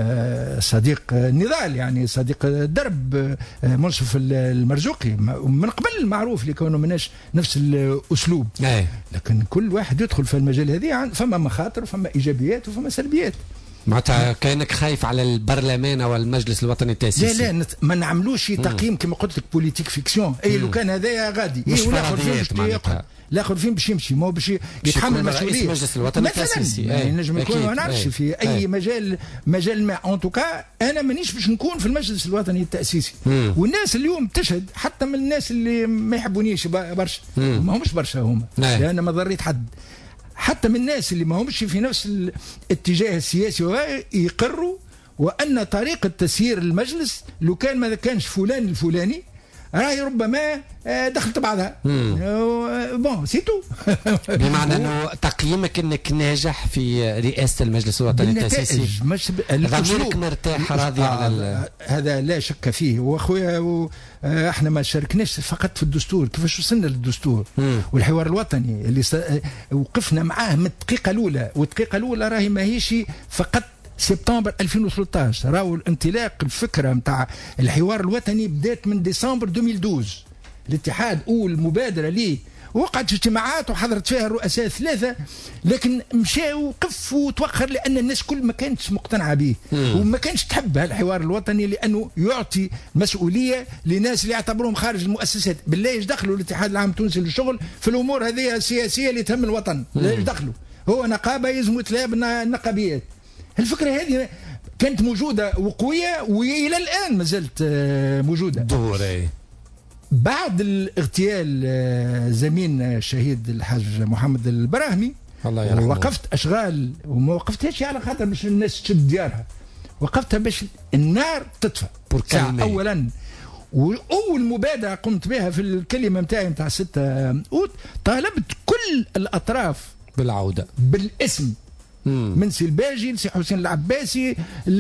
صديق النضال، يعني صديق الدرب منصف المرزوقي. من قبل معروف لكونه مناش نفس الأسلوب، لكن كل واحد يدخل في المجال هذه فما مخاطر وفما إيجابيات وفما سلبيات. معناتها كانك خايف على البرلمان او المجلس الوطني التاسيسي؟ لا لا ما نعملوش تقييم كما قلت لك بوليتيك فيكسيون. اي لو كان هذايا غادي مش فرضيات معناتها الاخر فين باش يمشي؟ ما هو باش يتحمل مسؤوليه المجلس الوطني التاسيسي. يعني نجم يكون ما نعرفش في اي أي. مجال مجال ما. ان توكا انا مانيش باش نكون في المجلس الوطني التاسيسي. مم. والناس اليوم تشهد حتى من الناس اللي ما يحبونيش برشا، ما همش برشا هما لان ما ضريت حد، حتى من الناس اللي ما همش في نفس الاتجاه السياسي يقروا وان طريقه تسيير المجلس لو كان ما كانش فلان الفلاني راهي ربما دخلت بعضها. بون سي تو. بمعنى انه تقييمك انك ناجح في رئاسه المجلس الوطني التاسيسي، مش ضميرك مرتاح راضي على هذا لا شك فيه. واخويا احنا ما شاركناش فقط في الدستور، كيفاش وصلنا للدستور مم. والحوار الوطني اللي وقفنا معاه من الدقيقه الاولى. والدقيقه الاولى راهي ماهيش فقط سبتمبر ألفين وثلاثة عشر، راهو الانطلاق الفكره نتاع الحوار الوطني بدات من ديسمبر ألفين واثناشر. الاتحاد اول مبادره ليه وقعت اجتماعات وحضرت فيها الرؤساء الثلاثه، لكن مشى وقف وتوخر لان الناس كل ما كانتش مقتنعه به وما كانتش تحب الحوار الوطني، لانه يعطي مسؤوليه لناس اللي يعتبرهم خارج المؤسسات. بالله ايش دخلوا الاتحاد العام التونسي للشغل في الامور هذه السياسيه اللي تهم الوطن؟ ايش دخلوا؟ هو نقابه يلزم يتلاعب النقابيات. الفكره هذه كانت موجوده وقويه والى الان ما زالت موجوده. دور اي بعد الاغتيال زميلنا الشهيد الحاج محمد البراهمي الله يرحمه وقفت اشغال وما وقفتهاش على خاطر باش الناس تشد ديارها، وقفتها باش النار تطفى اولا. واول مبادره قمت بها في الكلمه نتاعي نتاع ستة اوت طالبت كل الاطراف بالعوده بالاسم، مم. من سي الباجي لسي حسين العباسي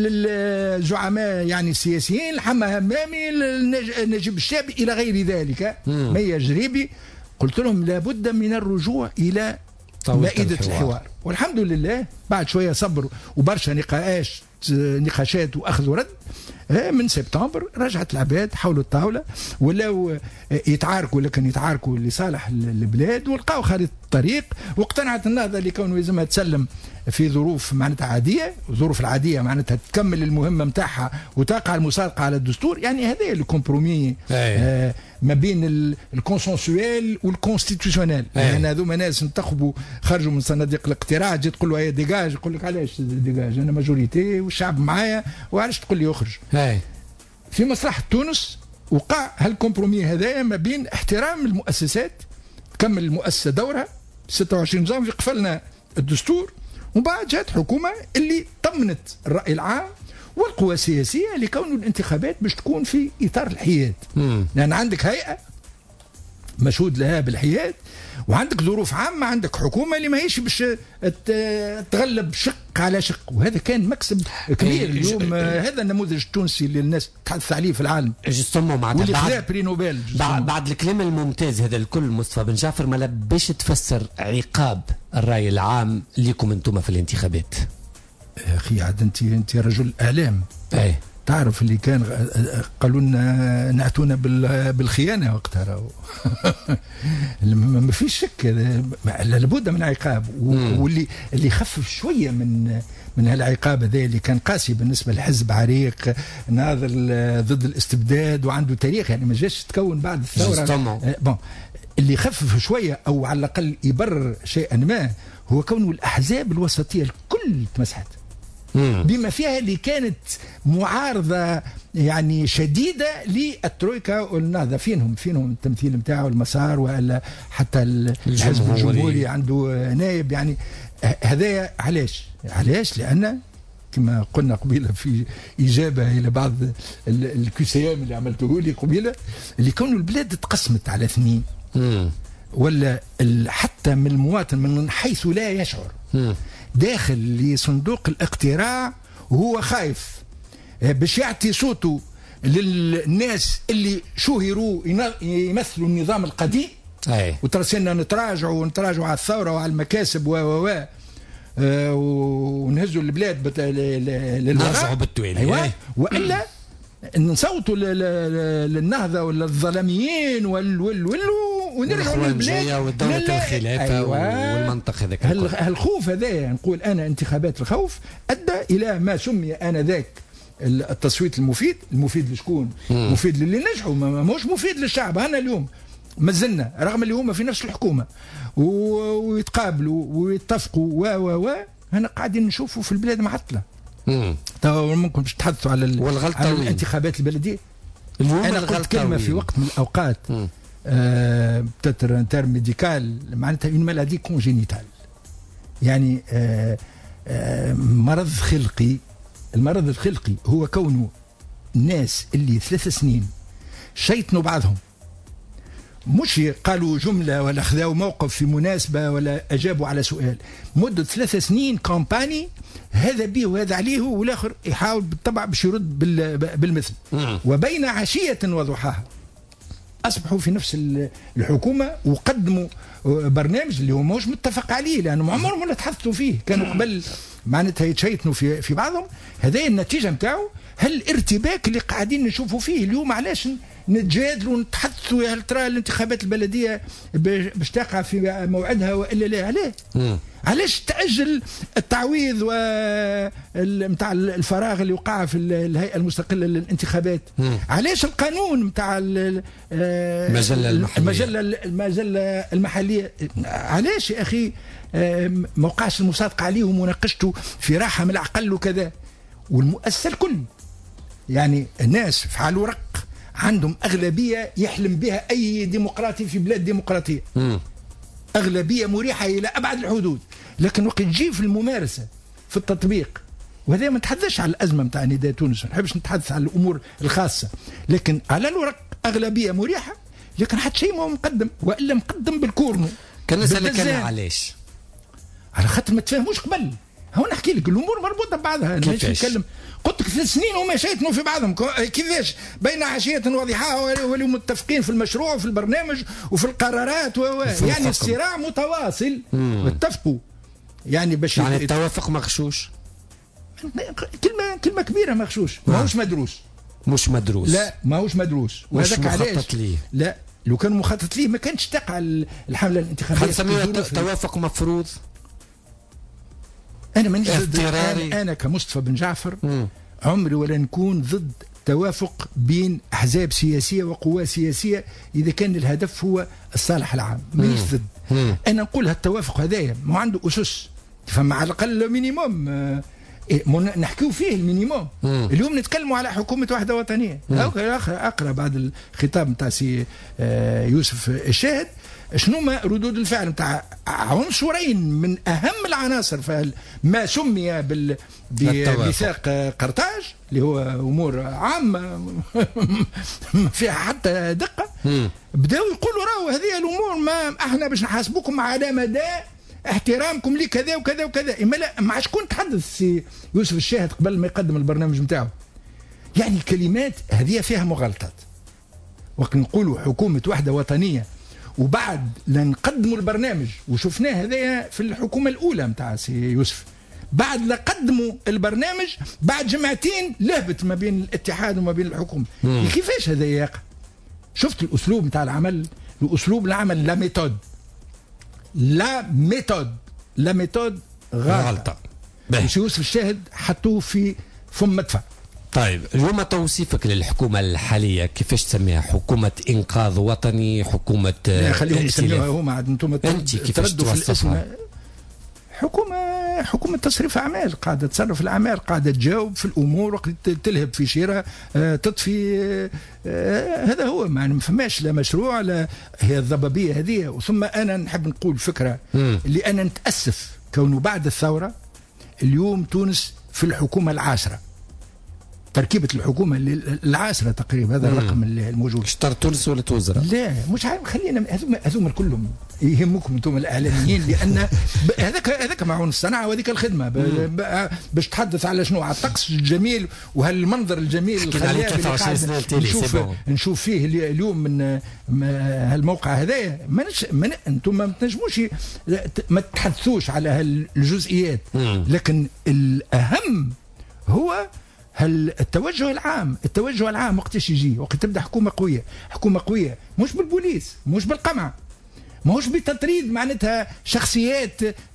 للزعماء يعني السياسيين، الحما همامي، نجيب الشابي الى غير ذلك، مي جريبي، قلت لهم لابد من الرجوع الى مائده الحوار. الحوار والحمد لله بعد شويه صبر وبرشا نقاش نقاشات واخذ ورد من سبتمبر رجعت العباد حول الطاوله ولاو يتعاركوا، لكن يتعاركوا لصالح البلاد ولقاو خارطه الطريق، واقتنعت النهضه اللي كونه لازمها تسلم في ظروف معناتها عاديه، الظروف العاديه معناتها تكمل المهمه نتاعها وتقع المصادقه على الدستور. يعني هذا الكومبرومي آه ما بين الكونسنسوال والكونستيتيوشنال. يعني هذوما ناس انتخبوا خرجوا من صناديق الاقتراع، جيت تقول له هي ديجاج، يقول لك علاش ديجاج انا ماجوريتي والشعب معايا وعلاش تقول لي اخرج. في مصلحه تونس وقع هالكومبرومي هذايا ما بين احترام المؤسسات، تكمل المؤسسه دورها ستة وعشرين جانفي قفلنا الدستور، ومن بعد جات حكومه اللي طمنت الراي العام والقوى السياسيه لكون الانتخابات باش تكون في اطار الحياد، لان عندك هيئه مشهود لها بالحياد وعندك ظروف عامه، عندك حكومه اللي ماهيش باش تغلب شق على شق، وهذا كان مكسب كبير اليوم. هذا النموذج التونسي اللي الناس تحدث عليه في العالم واللي خذا بري نوبل. بعد الكلام الممتاز هذا الكل مصطفى بن جعفر، ما باش تفسر عقاب الراي العام ليكم انتم في الانتخابات؟ يا اخي عاد انت انت رجل اعلام، اي تعرف اللي كان قالوا لنا نعتونا بالخيانه وقتها ما فيش شك، لابد من عقاب، واللي اللي خفف شويه من من هالعقاب هذا اللي كان قاسي بالنسبه لحزب عريق ناظر ضد الاستبداد وعنده تاريخ، يعني ما جاش تكون بعد الثوره. بون اللي خفف شويه او على الاقل يبرر شيئا ما هو كونه الاحزاب الوسطيه الكل تمسحت، بما فيها اللي كانت معارضه يعني شديده للترويكا والنهضه. فينهم فينهم التمثيل نتاعو المسار ولا حتى الحزب الجمهوري عنده نائب. يعني هذايا علاش؟ علاش؟ لان كما قلنا قبيله في اجابه الى بعض الكسيام اللي عملته لي قبيله، اللي كونه البلاد تقسمت على اثنين، ولا حتى من المواطن من حيث لا يشعر داخل لصندوق الاقتراع وهو خايف باش يعطي صوته للناس اللي شهروا يمثلوا النظام القديم، وترسلنا نتراجعوا ونتراجعوا على الثوره وعلى المكاسب و و ونهزوا البلاد نرجعوا بالتوالي. أيوة. والا نصوتوا للنهضه ولا الظلاميين وال وال وال ونرجعوا للبلاد ودولة الخلافه. أيوة. والمنطق هذاك هالخوف هذا نقول انا انتخابات الخوف ادى الى ما سمي انذاك التصويت المفيد. المفيد لشكون؟ مم. مفيد للي نجحوا، مش مفيد للشعب. انا اليوم ما زلنا رغم اللي هما في نفس الحكومه ويتقابلوا ويتفقوا و و و هنا قاعدين نشوفوا في البلاد معطله. تو ممكن باش تحدثوا على, على الانتخابات البلديه. انا قلت كلمه في وقت من الاوقات بتتر انتر ميديكال معناتها اون مالادي كونجينيتال، يعني آه آه مرض خلقي. المرض الخلقي هو كونه الناس اللي ثلاث سنين شيطنوا بعضهم، مش قالوا جمله ولا خذاوا موقف في مناسبه ولا اجابوا على سؤال، مده ثلاث سنين كامباني هذا بيه وهذا عليه والاخر يحاول بالطبع باش يرد بالمثل. وبين عشيه وضحاها اصبحوا في نفس الحكومه وقدموا برنامج اللي هو مش متفق عليه، لانه عمرهم ولا تحدثوا فيه، كانوا قبل معناتها يتشيطنوا في في بعضهم. هذه النتيجه نتاعو هالارتباك اللي قاعدين نشوفوا فيه اليوم. علاش نتجادلوا ونتحدثوا هل ترى الانتخابات البلديه باش تقع في موعدها والا لا؟ علاه؟ علاش تاجل التعويض و نتاع الفراغ اللي وقع في الهيئه المستقله للانتخابات؟ علاش القانون نتاع المجله المحليه المجله المجله المحليه علاش يا اخي ما وقعش المصادقه عليهم وناقشته في راحه من العقل وكذا؟ والمؤسسه الكل يعني الناس فعلوا رق عندهم اغلبيه يحلم بها اي ديمقراطي في بلاد ديمقراطيه. مم. اغلبيه مريحه الى ابعد الحدود، لكن وقت تجي في الممارسه في التطبيق، وهذا ما نتحدثش على الازمه نتاع نداء تونس، ما نحبش نتحدث على الامور الخاصه، لكن على الورق اغلبيه مريحه، لكن حتى شيء ما هو مقدم، والا مقدم بالكورنو. كان نسالك انا علاش؟ على خاطر ما تفاهموش قبل. هو نحكي لك الامور مربوطه ببعضها. كيفاش؟ نتكلم قلت لك ثلاث سنين وما شيتنوا في بعضهم، كيفاش بين عشيه وضحاها ولو متفقين في المشروع وفي البرنامج وفي القرارات و... يعني الصراع متواصل. اتفقوا يعني باش يعني التوافق مغشوش. كلمه كلمه كبيره مغشوش، ماهوش مدروس. مش مدروس. لا ماهوش مدروس. مش مخطط ليه. لا لو كان مخطط ليه ما كانش تقع الحمله الانتخابيه. نسميها توافق مفروض. انا مانيش ضد. أنا, انا كمصطفى بن جعفر مم. عمري ولا نكون ضد توافق بين احزاب سياسيه وقوى سياسيه اذا كان الهدف هو الصالح العام، مانيش ضد. مم. انا نقول هالتوافق هذايا ما عنده اسس، فما على الاقل مينيموم آه نحكيو فيه المينيموم. مم. اليوم نتكلموا على حكومه وحده وطنيه. اقرا بعد الخطاب نتاع سي آه يوسف الشاهد شنو ما ردود الفعل نتاع عنصرين من اهم العناصر في ما سمي بال بميثاق قرطاج اللي هو امور عامه ما فيها حتى دقه. بداوا يقولوا راهو هذه الامور ما احنا باش نحاسبوكم على مدى احترامكم لي كذا وكذا وكذا. اما لا مع شكون تحدث سي يوسف الشاهد قبل ما يقدم البرنامج نتاعو؟ يعني الكلمات هذه فيها مغالطات. وقت نقولوا حكومه وحده وطنيه وبعد لنقدموا البرنامج وشفناه هذايا في الحكومه الاولى نتاع سي يوسف، بعد لقدموا البرنامج بعد جمعتين لهبت ما بين الاتحاد وما بين الحكومه. كيفاش هذا يقع؟ شفت الاسلوب نتاع العمل، الاسلوب العمل لا ميثود لا ميثود لا ميثود غلطه. باش يوسف الشاهد حطوه في فم مدفع. طيب اليوم توصيفك للحكومة الحالية كيفاش تسميها؟ حكومة إنقاذ وطني، حكومة خليهم يسميوها هما عاد انتم انت كيفاش توصفها؟ حكومة حكومة تصريف أعمال، قاعدة تصرف الأعمال، قاعدة تجاوب في الأمور وقت تلهب في شراء تطفي. هذا هو، ما فماش لا مشروع لا هي الضبابية هذه. ثم أنا نحب نقول فكرة اللي أنا نتأسف كونه بعد الثورة اليوم تونس في الحكومة العاشرة، تركيبة الحكومة العاشرة تقريبا، هذا الرقم الموجود. شطر تونس ولا توزرة؟ لا مش عارف، خلينا هذوما هذوما كلهم يهمكم انتم الاعلاميين، لان هذاك هذاك معون الصناعه وهذيك الخدمه باش تحدث على شنو؟ على الطقس الجميل وهالمنظر الجميل الخلاب اللي قاعد نشوف نشوف فيه اليوم من هالموقع هذايا. ما انتم ما تنجموش ما تتحدثوش على هالجزئيات، لكن الاهم هو هل التوجه العام. التوجه العام وقتاش يجي؟ وقت تبدا حكومه قويه، حكومه قويه مش بالبوليس مش بالقمع، ماهوش بتطريد معناتها شخصيات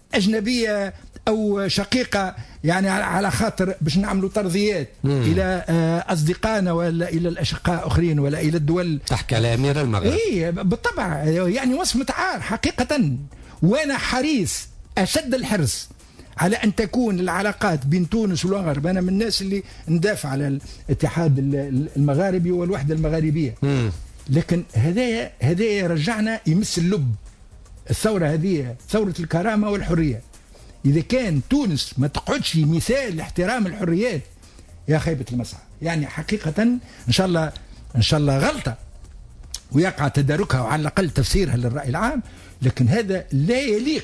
اجنبيه او شقيقه يعني على خاطر باش نعملوا ترضيات مم. الى اصدقائنا ولا الى الاشقاء اخرين ولا الى الدول. تحكي على امير المغرب. اي بالطبع، يعني وصف متعار حقيقه. وانا حريص اشد الحرص على أن تكون العلاقات بين تونس والمغرب. أنا من الناس اللي ندافع على الاتحاد المغاربي والوحدة المغاربية. مم. لكن هذايا هذايا رجعنا يمس اللب. الثورة هذه ثورة الكرامة والحرية. إذا كان تونس ما تقعدش مثال لاحترام الحريات يا خيبة المسعى. يعني حقيقة إن شاء الله إن شاء الله غلطة ويقع تداركها وعلى الأقل تفسيرها للرأي العام، لكن هذا لا يليق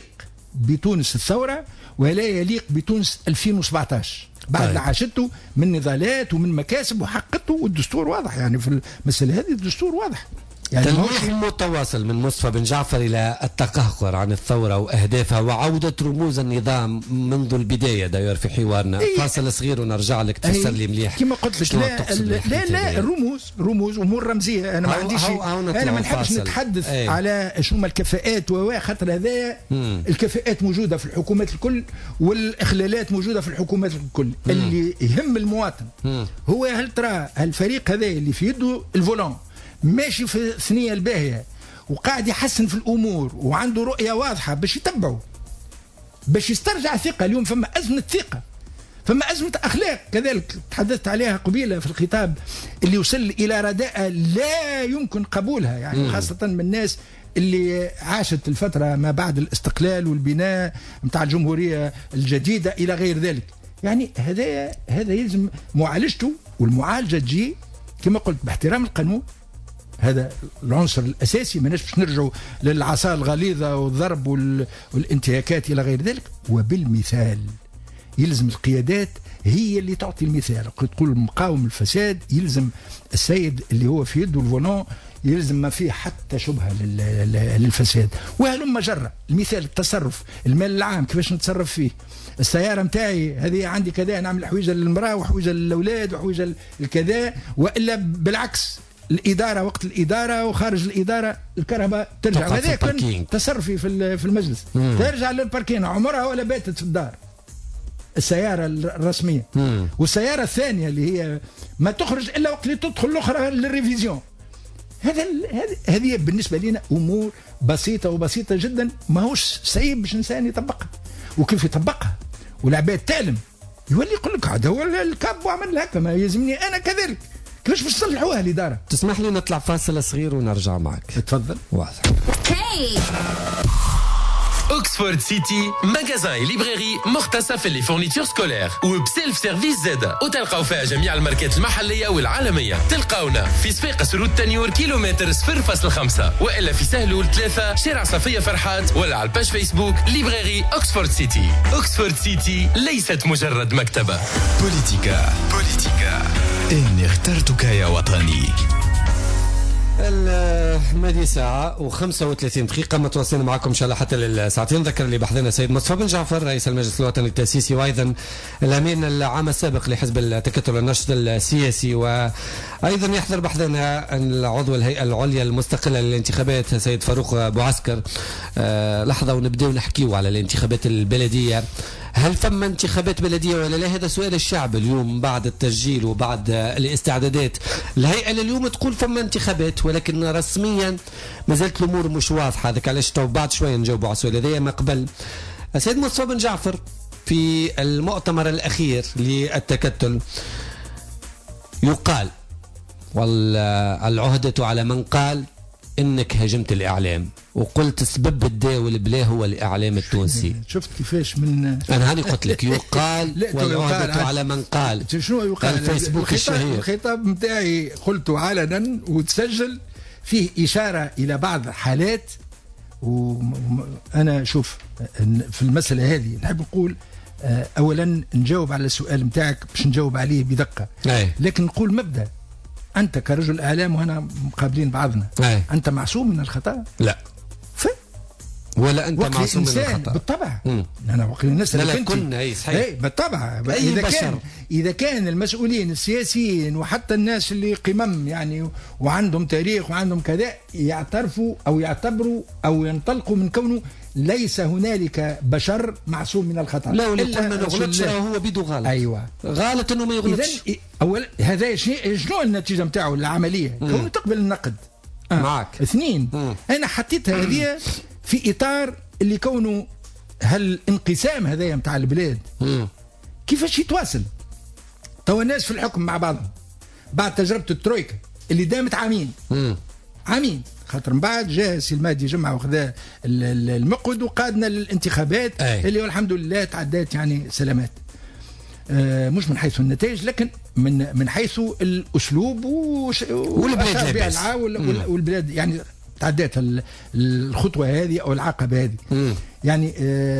بتونس الثورة ولا يليق بتونس ألفين وسبعطاش بعد اللي عاشته من نضالات ومن مكاسب وحققته، والدستور واضح يعني في المسألة هذه الدستور واضح. يعني تلميح متواصل من مصطفى بن جعفر إلى التقهقر عن الثورة وأهدافها وعودة رموز النظام منذ البداية. داير في حوارنا أي فاصل صغير ونرجع لك تفسر لي مليح كما قلت لك. لا لا, لا الرموز رموز أمور رمزية. أنا ما عنديش أنا ما نحبش نتحدث أي. على شنو الكفاءات وخاطر هذا الكفاءات موجودة في الحكومات الكل والإخلالات موجودة في الحكومات الكل. مم. اللي يهم المواطن مم. هو هل ترى الفريق هذا اللي في يده الفولون ماشي في الثنية الباهية وقاعد يحسن في الأمور وعنده رؤية واضحة باش يتبعه باش يسترجع ثقة. اليوم فما أزمة ثقة فما أزمة أخلاق كذلك تحدثت عليها قبيلة في الخطاب اللي يوصل إلى رداءة لا يمكن قبولها، يعني خاصة من الناس اللي عاشت الفترة ما بعد الاستقلال والبناء متاع الجمهورية الجديدة إلى غير ذلك. يعني هذا هذا يلزم معالجته، والمعالجة تجي كما قلت باحترام القانون، هذا العنصر الأساسي. ما باش نرجعوا للعصا الغليظة والضرب والانتهاكات إلى غير ذلك، وبالمثال. يلزم القيادات هي اللي تعطي المثال. تقول مقاوم الفساد، يلزم السيد اللي هو في يده الفولون يلزم ما فيه حتى شبهة للفساد. وهلم جرة المثال التصرف، المال العام كيفاش نتصرف فيه. السيارة متاعي هذه عندي كذا، نعمل حويجة للمرأة وحويجة للأولاد وحويجة للكذا، وإلا بالعكس الإدارة وقت الإدارة وخارج الإدارة الكهرباء ترجع. هذا كان تصرفي في في المجلس. مم. ترجع للباركين عمرها ولا باتت في الدار السيارة الرسمية. مم. والسيارة الثانية اللي هي ما تخرج إلا وقت اللي تدخل الأخرى للريفيزيون. هذا هذه بالنسبة لنا أمور بسيطة وبسيطة جدا، ما هوش صعيب باش الإنسان يطبقها. وكيف يطبقها والعباد تعلم يولي يقول لك هذا هو الكاب وعمل هكا، ما يلزمني أنا كذلك. كيفاش باش تصلحوها الإدارة؟ تسمح لي نطلع فاصل صغير ونرجع معك. تفضل. واضح. Hey. Oxford City, magasin et librairie مختصة في اللي فورنيتور سكولير وبسيلف سيرفيس زادة، وتلقاو فيها جميع الماركات المحلية والعالمية. تلقاونا في صفيقة سرود تنيور كيلومتر صفر فاصلة خمسة، وإلا في سهلول ثلاثة شارع صفية فرحات، ولا على الباج فيسبوك ليبراري أوكسفورد سيتي. أوكسفورد سيتي ليست مجرد مكتبة. بوليتيكا بوليتيكا إني اخترتك يا وطني. المادي ساعة وخمسة وثلاثين دقيقة، متواصلين معكم إن شاء الله حتى للساعتين. ذكر اللي بحضرنا سيد مصطفى بن جعفر رئيس المجلس الوطني التأسيسي، وأيضا الأمين العام السابق لحزب التكتل والنشط السياسي، وأيضا يحضر بحضرنا العضو الهيئة العليا المستقلة للانتخابات سيد فاروق بوعسكر. أه لحظة ونبدأ نحكيو على الانتخابات البلدية. هل ثم انتخابات بلدية ولا لا؟ هذا سؤال الشعب اليوم بعد التسجيل وبعد الاستعدادات. الهيئة لليوم تقول ثم انتخابات، ولكن رسميا ما زالت الأمور مش واضحة. هذاك علاش تو بعد شوية نجاوبوا على السؤال هذا. ما قبل السيد مصطفى بن جعفر في المؤتمر الأخير للتكتل يقال، والعهدة على من قال انك هاجمت الاعلام وقلت سبب الدا والبلا هو الاعلام التونسي. شفت كيفاش من انا هاني قلت لك يقال والعهدة على من قال. شنو يقال؟ الفيسبوك الشهير. الخطاب نتاعي قلته علنا وتسجل فيه اشاره الى بعض الحالات. وانا شوف في المساله هذه نحب نقول اولا نجاوب على السؤال نتاعك باش نجاوب عليه بدقه. أي. لكن نقول مبدا، أنت كرجل إعلام وهنا مقابلين بعضنا. أي. أنت معصوم من الخطأ؟ لا. ف ولا أنت معصوم من الخطأ؟ بالطبع. مم. أنا وقت الناس لا لا كنا أي صحيح. أي بالطبع. إذا بشر. كان إذا كان المسؤولين السياسيين وحتى الناس اللي قمم يعني وعندهم تاريخ وعندهم كذا يعترفوا أو يعتبروا أو ينطلقوا من كونه ليس هنالك بشر معصوم من الخطأ. لا ولا قلنا نغلطش هو بيدو غلط. أيوة. غلط إنه ما يغلطش. إذن أولا هذا شيء شنو النتيجة نتاعو العملية؟ كونه تقبل النقد. آه. معك. اثنين مم. أنا حطيتها هذه في إطار اللي كونه هالانقسام هذايا نتاع البلاد مم. كيفاش يتواصل؟ توا الناس في الحكم مع بعضهم بعد تجربة الترويكا اللي دامت عامين. مم. عامين خاطر من بعد جاء سي المهدي جمعه وخذا المقعد وقادنا للانتخابات. أي. اللي والحمد لله تعدات يعني سلامات. آه مش من حيث النتائج لكن من من حيث الاسلوب والبلاد والبلاد يعني تعدات الخطوه هذه او العقبه هذه. مم. يعني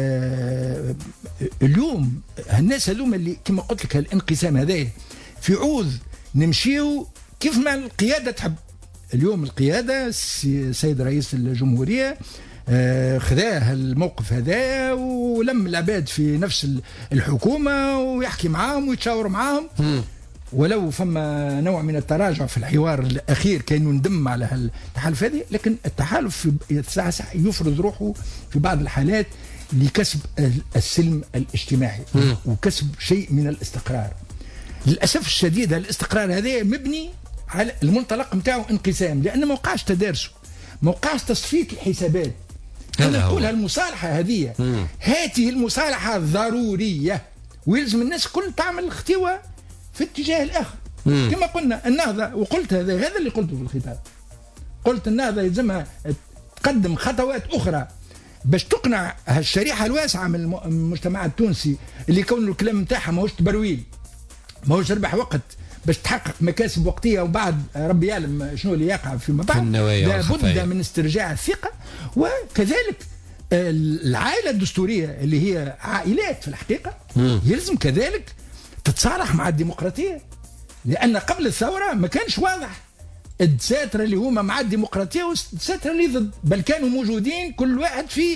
آه اليوم الناس هذوما اللي كما قلت لك الانقسام هذا في عوض نمشيو كيف ما القياده تحب. اليوم القيادة السيد رئيس الجمهورية آه خذاه الموقف هذا ولم العباد في نفس الحكومة ويحكي معاهم ويتشاور معاهم. ولو فما نوع من التراجع في الحوار الأخير كان يندم على التحالف هذه، لكن التحالف في ساعة يفرض روحه في بعض الحالات لكسب السلم الاجتماعي مم. وكسب شيء من الاستقرار. للأسف الشديد الاستقرار هذا مبني على المنطلق نتاعو انقسام، لأن ما وقعش تدارسه، ما وقعش تصفية الحسابات. أنا نقولها المصالحة هذه هذه المصالحة ضرورية ويلزم الناس كل تعمل اختوى في الاتجاه الاخر. مم. كما قلنا النهضه، وقلت هذا هذا اللي قلته في الخطاب، قلت النهضه يلزمها تقدم خطوات اخرى باش تقنع الشريحه الواسعه من المجتمع التونسي اللي يكون الكلام نتاعها ماهوش تبرويل، ماهوش ربح وقت باش تحقق مكاسب وقتيه وبعد ربي يعلم شنو اللي يقع فيما بعد. لابد من استرجاع الثقه، وكذلك العائله الدستوريه اللي هي عائلات في الحقيقه م. يلزم كذلك تتصالح مع الديمقراطيه، لان قبل الثوره ما كانش واضح الدساتره اللي هما مع الديمقراطيه والدساتره اللي ضد، بل كانوا موجودين كل واحد في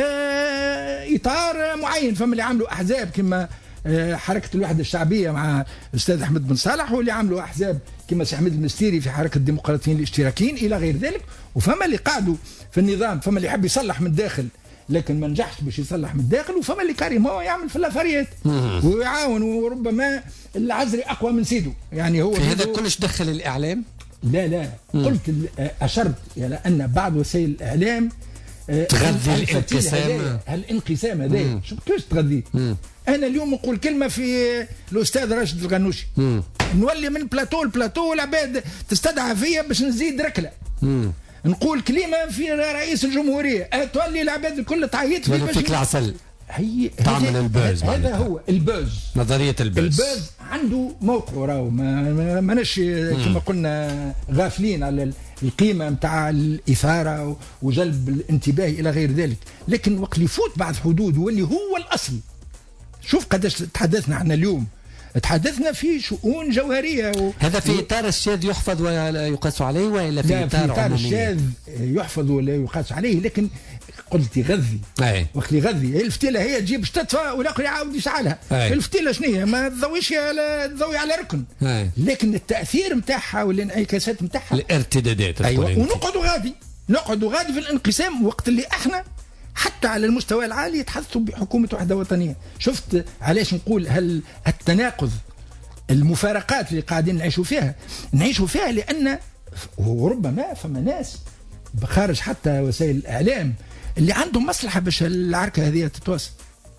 آه اطار معين. فما اللي عملوا احزاب كما آه حركه الوحده الشعبيه مع الاستاذ احمد بن صالح، واللي عملوا احزاب كما سي حميد المستيري في حركه الديمقراطيين الاشتراكيين الى غير ذلك. وفما اللي قعدوا في النظام، فما اللي يحب يصلح من الداخل لكن ما نجحش باش يصلح من الداخل، وفما اللي كريم هو يعمل في اللافاريات ويعاون، وربما العزري اقوى من سيده. يعني هو في هذا كلش دخل الاعلام؟ لا لا مم. قلت اشرت الى ان بعض وسائل الاعلام تغذي الانقسام، هالانقسام هذا شو كيفاش تغذيه؟ انا اليوم نقول كلمه في الاستاذ راشد الغنوشي، مم. نولي من بلاتو لبلاتو والعباد تستدعى فيا باش نزيد ركله، مم. نقول كلمه في رئيس الجمهوريه تولي العباد الكل تعيط فيه فيك العسل. هي تعمل البوز، هذا هو البوز، نظريه البوز. البوز عنده موقع راهو ما ماناش كما قلنا غافلين على القيمه نتاع الاثاره وجلب الانتباه الى غير ذلك، لكن وقت اللي يفوت بعد حدود واللي هو الاصل. شوف قداش تحدثنا احنا اليوم، تحدثنا في شؤون جوهريه و... هذا في اطار الشاذ يحفظ ولا يقاس عليه، ولا في اطار, إطار الشاذ يحفظ ولا يقاس عليه؟ لكن قلت يغذي وقت يغذي الفتيله هي تجيب باش تطفى والاخر يعاود يشعلها. الفتيله شنو هي؟ ما تضويش على تضوي على ركن. أي. لكن التاثير نتاعها والانعكاسات نتاعها الارتدادات. ايوه، ونقعدوا غادي نقعدوا غادي في الانقسام وقت اللي احنا حتى على المستوى العالي يتحدثوا بحكومه وحده وطنيه. شفت علاش نقول هل التناقض المفارقات اللي قاعدين نعيشوا فيها نعيشوا فيها لان وربما فما ناس خارج حتى وسائل الاعلام اللي عندهم مصلحه باش العركه هذه تتواصل،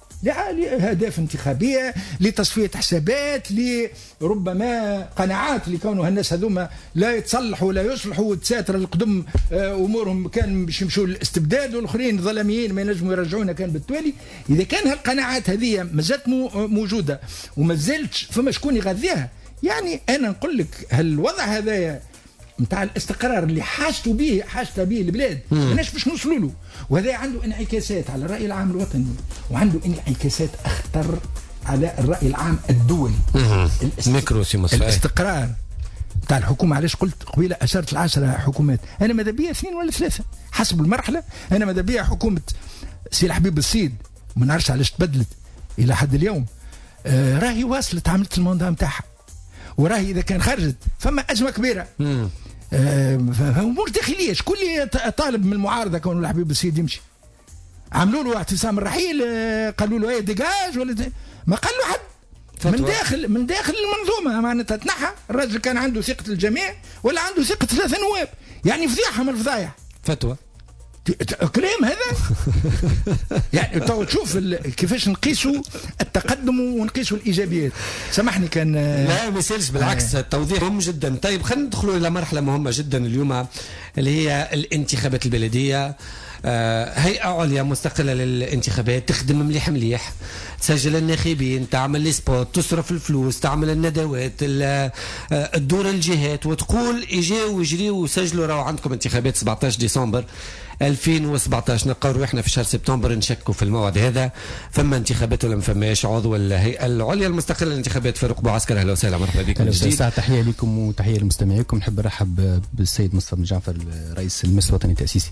لأهداف انتخابيه، لتصفيه حسابات، لربما قناعات لكونه الناس هذوما لا يتصلحوا ولا يصلحوا وتساتر القدم امورهم كان باش يمشوا للاستبداد والاخرين ظلاميين ما ينجموا يرجعونا كان بالتوالي. اذا كان هالقناعات هذه مازالت موجوده وما زالت فما شكون يغذيها، يعني انا نقول لك هالوضع هذايا نتاع الاستقرار اللي حاجته به حاجته به البلاد ماناش باش نوصلوا له، وهذا عنده انعكاسات على الراي العام الوطني وعنده انعكاسات اخطر على الراي العام الدولي. الاست... الاستقرار نتاع الحكومه. علاش قلت قبيله اشرت العشره حكومات؟ انا ماذا بيا اثنين ولا ثلاثه حسب المرحله. انا ماذا بيا حكومه سي الحبيب السيد ما نعرفش علاش تبدلت الى حد اليوم، آه راهي واصلت عملت الموندها نتاعها، وراهي اذا كان خرجت فما ازمه كبيره. امم امور داخليه. شكون اللي طالب من المعارضه كون الحبيب السيد يمشي؟ عملوا له اعتصام الرحيل، قالوا له ايه ديجاج ولا دي... ما قال له حد فتوى. من داخل من داخل المنظومه معناتها تنحى. الراجل كان عنده ثقه الجميع ولا عنده ثقه ثلاثه نواب، يعني فضيحه من الفضايح. فتوى كلام هذا. يعني تو تشوف كيفاش نقيسوا التقدم ونقيسوا الايجابيات. سامحني كان لا ما يسالش بالعكس آه. التوضيح مهم جدا. طيب خلينا ندخلوا الى مرحله مهمه جدا اليوم اللي هي الانتخابات البلديه. آه هيئه عليا مستقله للانتخابات تخدم مليح مليح، تسجل الناخبين، تعمل لي سبوت، تصرف الفلوس، تعمل الندوات، الدور الجهات، وتقول اجاو ويجريوا وسجلوا راهو عندكم انتخابات سبعطاش ديسمبر ألفين وسبعطاش. نلقاو روحنا في شهر سبتمبر نشكوا في الموعد هذا. فما انتخابات ولا ما فماش؟ عضو الهيئه العليا المستقله للانتخابات فاروق بوعسكر، اهلا وسهلا، مرحبا بكم. اهلا وسهلا، تحيه لكم وتحيه للمستمعيكم. نحب نرحب بالسيد مصطفى بن جعفر رئيس المجلس الوطني التاسيسي.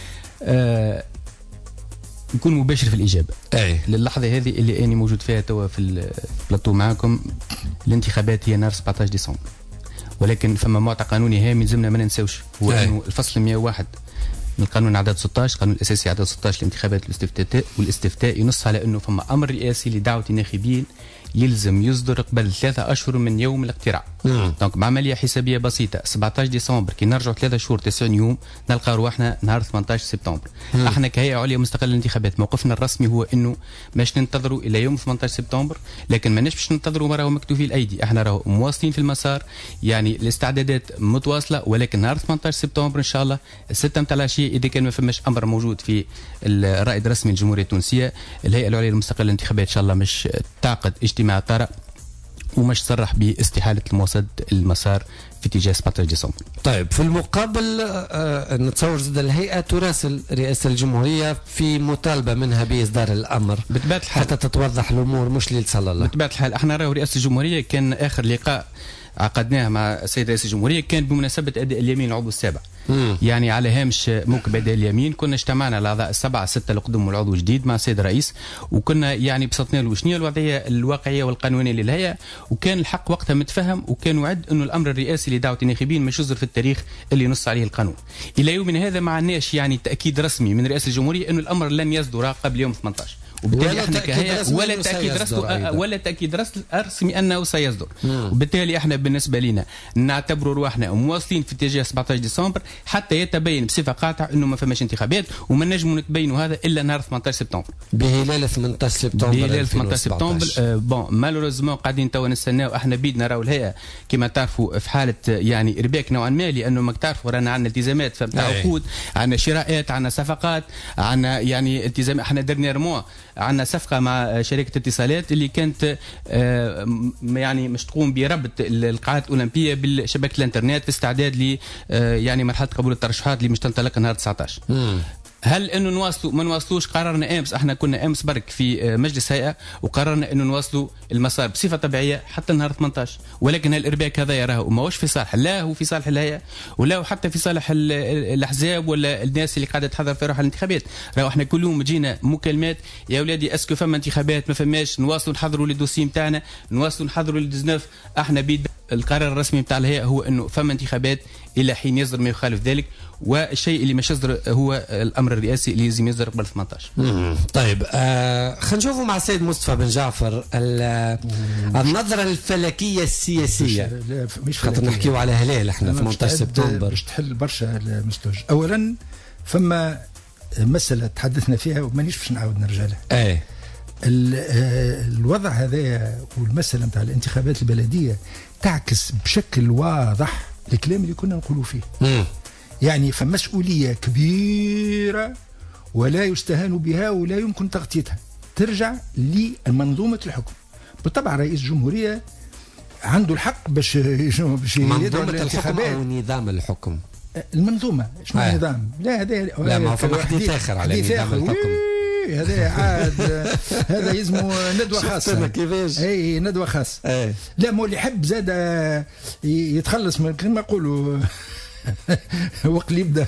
آه نكون مباشر في الاجابه. اي للحظه هذه اللي اني موجود فيها توا في البلاطو معكم، الانتخابات هي نهار سبعطاش ديسمبر، ولكن فما معطى قانوني هام يلزمنا ما ننساوش، هو انه الفصل مئة وواحد من القانون عدد ستة عشر، القانون الاساسي عدد ستة عشر الانتخابات والاستفتاء والاستفتاء ينص على انه فما امر رئاسي لدعوه الناخبين يلزم يصدر قبل ثلاثة أشهر من يوم الاقتراع. دونك بعملية حسابية بسيطة سبعة عشر ديسمبر كي نرجعوا ثلاثة شهور تسعين يوم نلقى رواحنا نهار ثمانية عشر سبتمبر. مم. احنا كهيئة عليا مستقلة للانتخابات موقفنا الرسمي هو انه باش ننتظروا الى يوم ثمانية عشر سبتمبر، لكن ماناش باش ننتظروا ما راهو مكتوفي الايدي، احنا راهو مواصلين في المسار، يعني الاستعدادات متواصلة، ولكن نهار ثمانية عشر سبتمبر ان شاء الله الستة متاع العشية اذا كان ما فماش امر موجود في الرائد الرسمي للجمهورية التونسية، الهيئة العليا المستقلة للانتخابات ان شاء الله مش تعقد اجتماع طارئ ومش صرح باستحالة المواصلة المسار في اتجاه سبعة عشر ديسمبر. طيب في المقابل آه نتصور زاد الهيئة تراسل رئاسة الجمهورية في مطالبة منها بإصدار الأمر بطبيعة الحال حتى تتوضح الأمور مش ليل صلى الله. بطبيعة الحال احنا راهو رئاسة الجمهورية كان آخر لقاء عقدناه مع السيد رئيس الجمهورية كان بمناسبة أداء اليمين العضو السابع. مم. يعني على هامش موكب أداء اليمين كنا اجتمعنا الأعضاء السبعة ستة القدم والعضو الجديد مع السيد الرئيس، وكنا يعني بسطنا له شنو الوضعية الواقعية والقانونية للهيئة، وكان الحق وقتها متفهم، وكان وعد أنه الأمر الرئاسي لدعوة الناخبين مش يصدر في التاريخ اللي نص عليه القانون. إلى يومنا هذا ما عندناش يعني تأكيد رسمي من رئاسة الجمهورية أنه الأمر لن يصدر قبل يوم ثمانية عشر، وبالتالي احنا كهيئة ولا تأكيد رسمي ولا تأكيد رسمي أنه سيصدر. مم. وبالتالي احنا بالنسبة لنا نعتبروا رواحنا مواصلين في اتجاه سبعة عشر ديسمبر حتى يتبين بصفة قاطعة انه ما فماش انتخابات، وما نجموا نتبينوا هذا الا نهار ثمانية عشر سبتمبر. بهلال ثمانية عشر سبتمبر بهلال ثمانية عشر سبتمبر. آه بون مالوريزمون قاعدين توا نستناو، احنا بيدنا راهو الهيئة كما تعرفوا في حالة يعني ارباك نوعا ما، لانه ما تعرفوا رانا عندنا التزامات فمتاع عقود، عندنا شراءات، عندنا صفقات، عندنا يعني التزام. احنا درنيرمون عندنا صفقة مع شركة اتصالات اللي كانت آه يعني مش تقوم بربط القاعات الأولمبية بالشبكة الانترنت في استعداد ل آه يعني مرحلة قبول الترشحات اللي مش تنطلق نهار تسعة عشر. مم. هل انه نواصلوا ما نواصلوش؟ قررنا امس، احنا كنا امس برك في مجلس هيئه وقررنا انه نواصلوا المسار بصفه طبيعيه حتى نهار ثمانية عشر، ولكن الارباك هذا راهو ماهوش في صالح، لا هو في صالح الهيئه ولا هو حتى في صالح الاحزاب ولا الناس اللي قاعده تحضر في روح الانتخابات. راهو احنا كل يوم جينا مكالمات يا اولادي اسكو فما انتخابات ما فماش، نواصلوا نحضروا للدوسي نتاعنا، نواصلوا نحضروا لل تسعة عشر. احنا بيد القرار الرسمي نتاع الهيئه هو انه فما انتخابات الى حين يصدر ما يخالف ذلك، والشيء اللي مش يصدر هو الامر الرئاسي اللي لازم يصدر قبل ثمانية عشر. مم. طيب آه خلينا نشوفوا مع السيد مصطفى بن جعفر النظره الفلكيه السياسيه، مش خاطر نحكيو على هلال احنا ثمانية عشر سبتمبر باش تحل برشا المستوج. اولا فما مساله تحدثنا فيها ومانيش باش نعاود نرجع لها. ايه الوضع هذا والمساله نتاع الانتخابات البلديه تعكس بشكل واضح الكلام اللي كنا نقولوا فيه. مم. يعني فمسؤوليه كبيره ولا يستهان بها ولا يمكن تغطيتها، ترجع لمنظومه الحكم. بالطبع رئيس الجمهوريه عنده الحق باش باش منظومه الحكم او نظام الحكم. المنظومه شنو آه. النظام؟ لا هذا لا ما فما حديث اخر على نظام الحكم. هذا عاد هذا يسمو ندوه خاصه. كيفاش؟ اي ندوه خاصه. أي. لا مو اللي يحب زاد يتخلص من كما يقولوا وقت اللي يبدا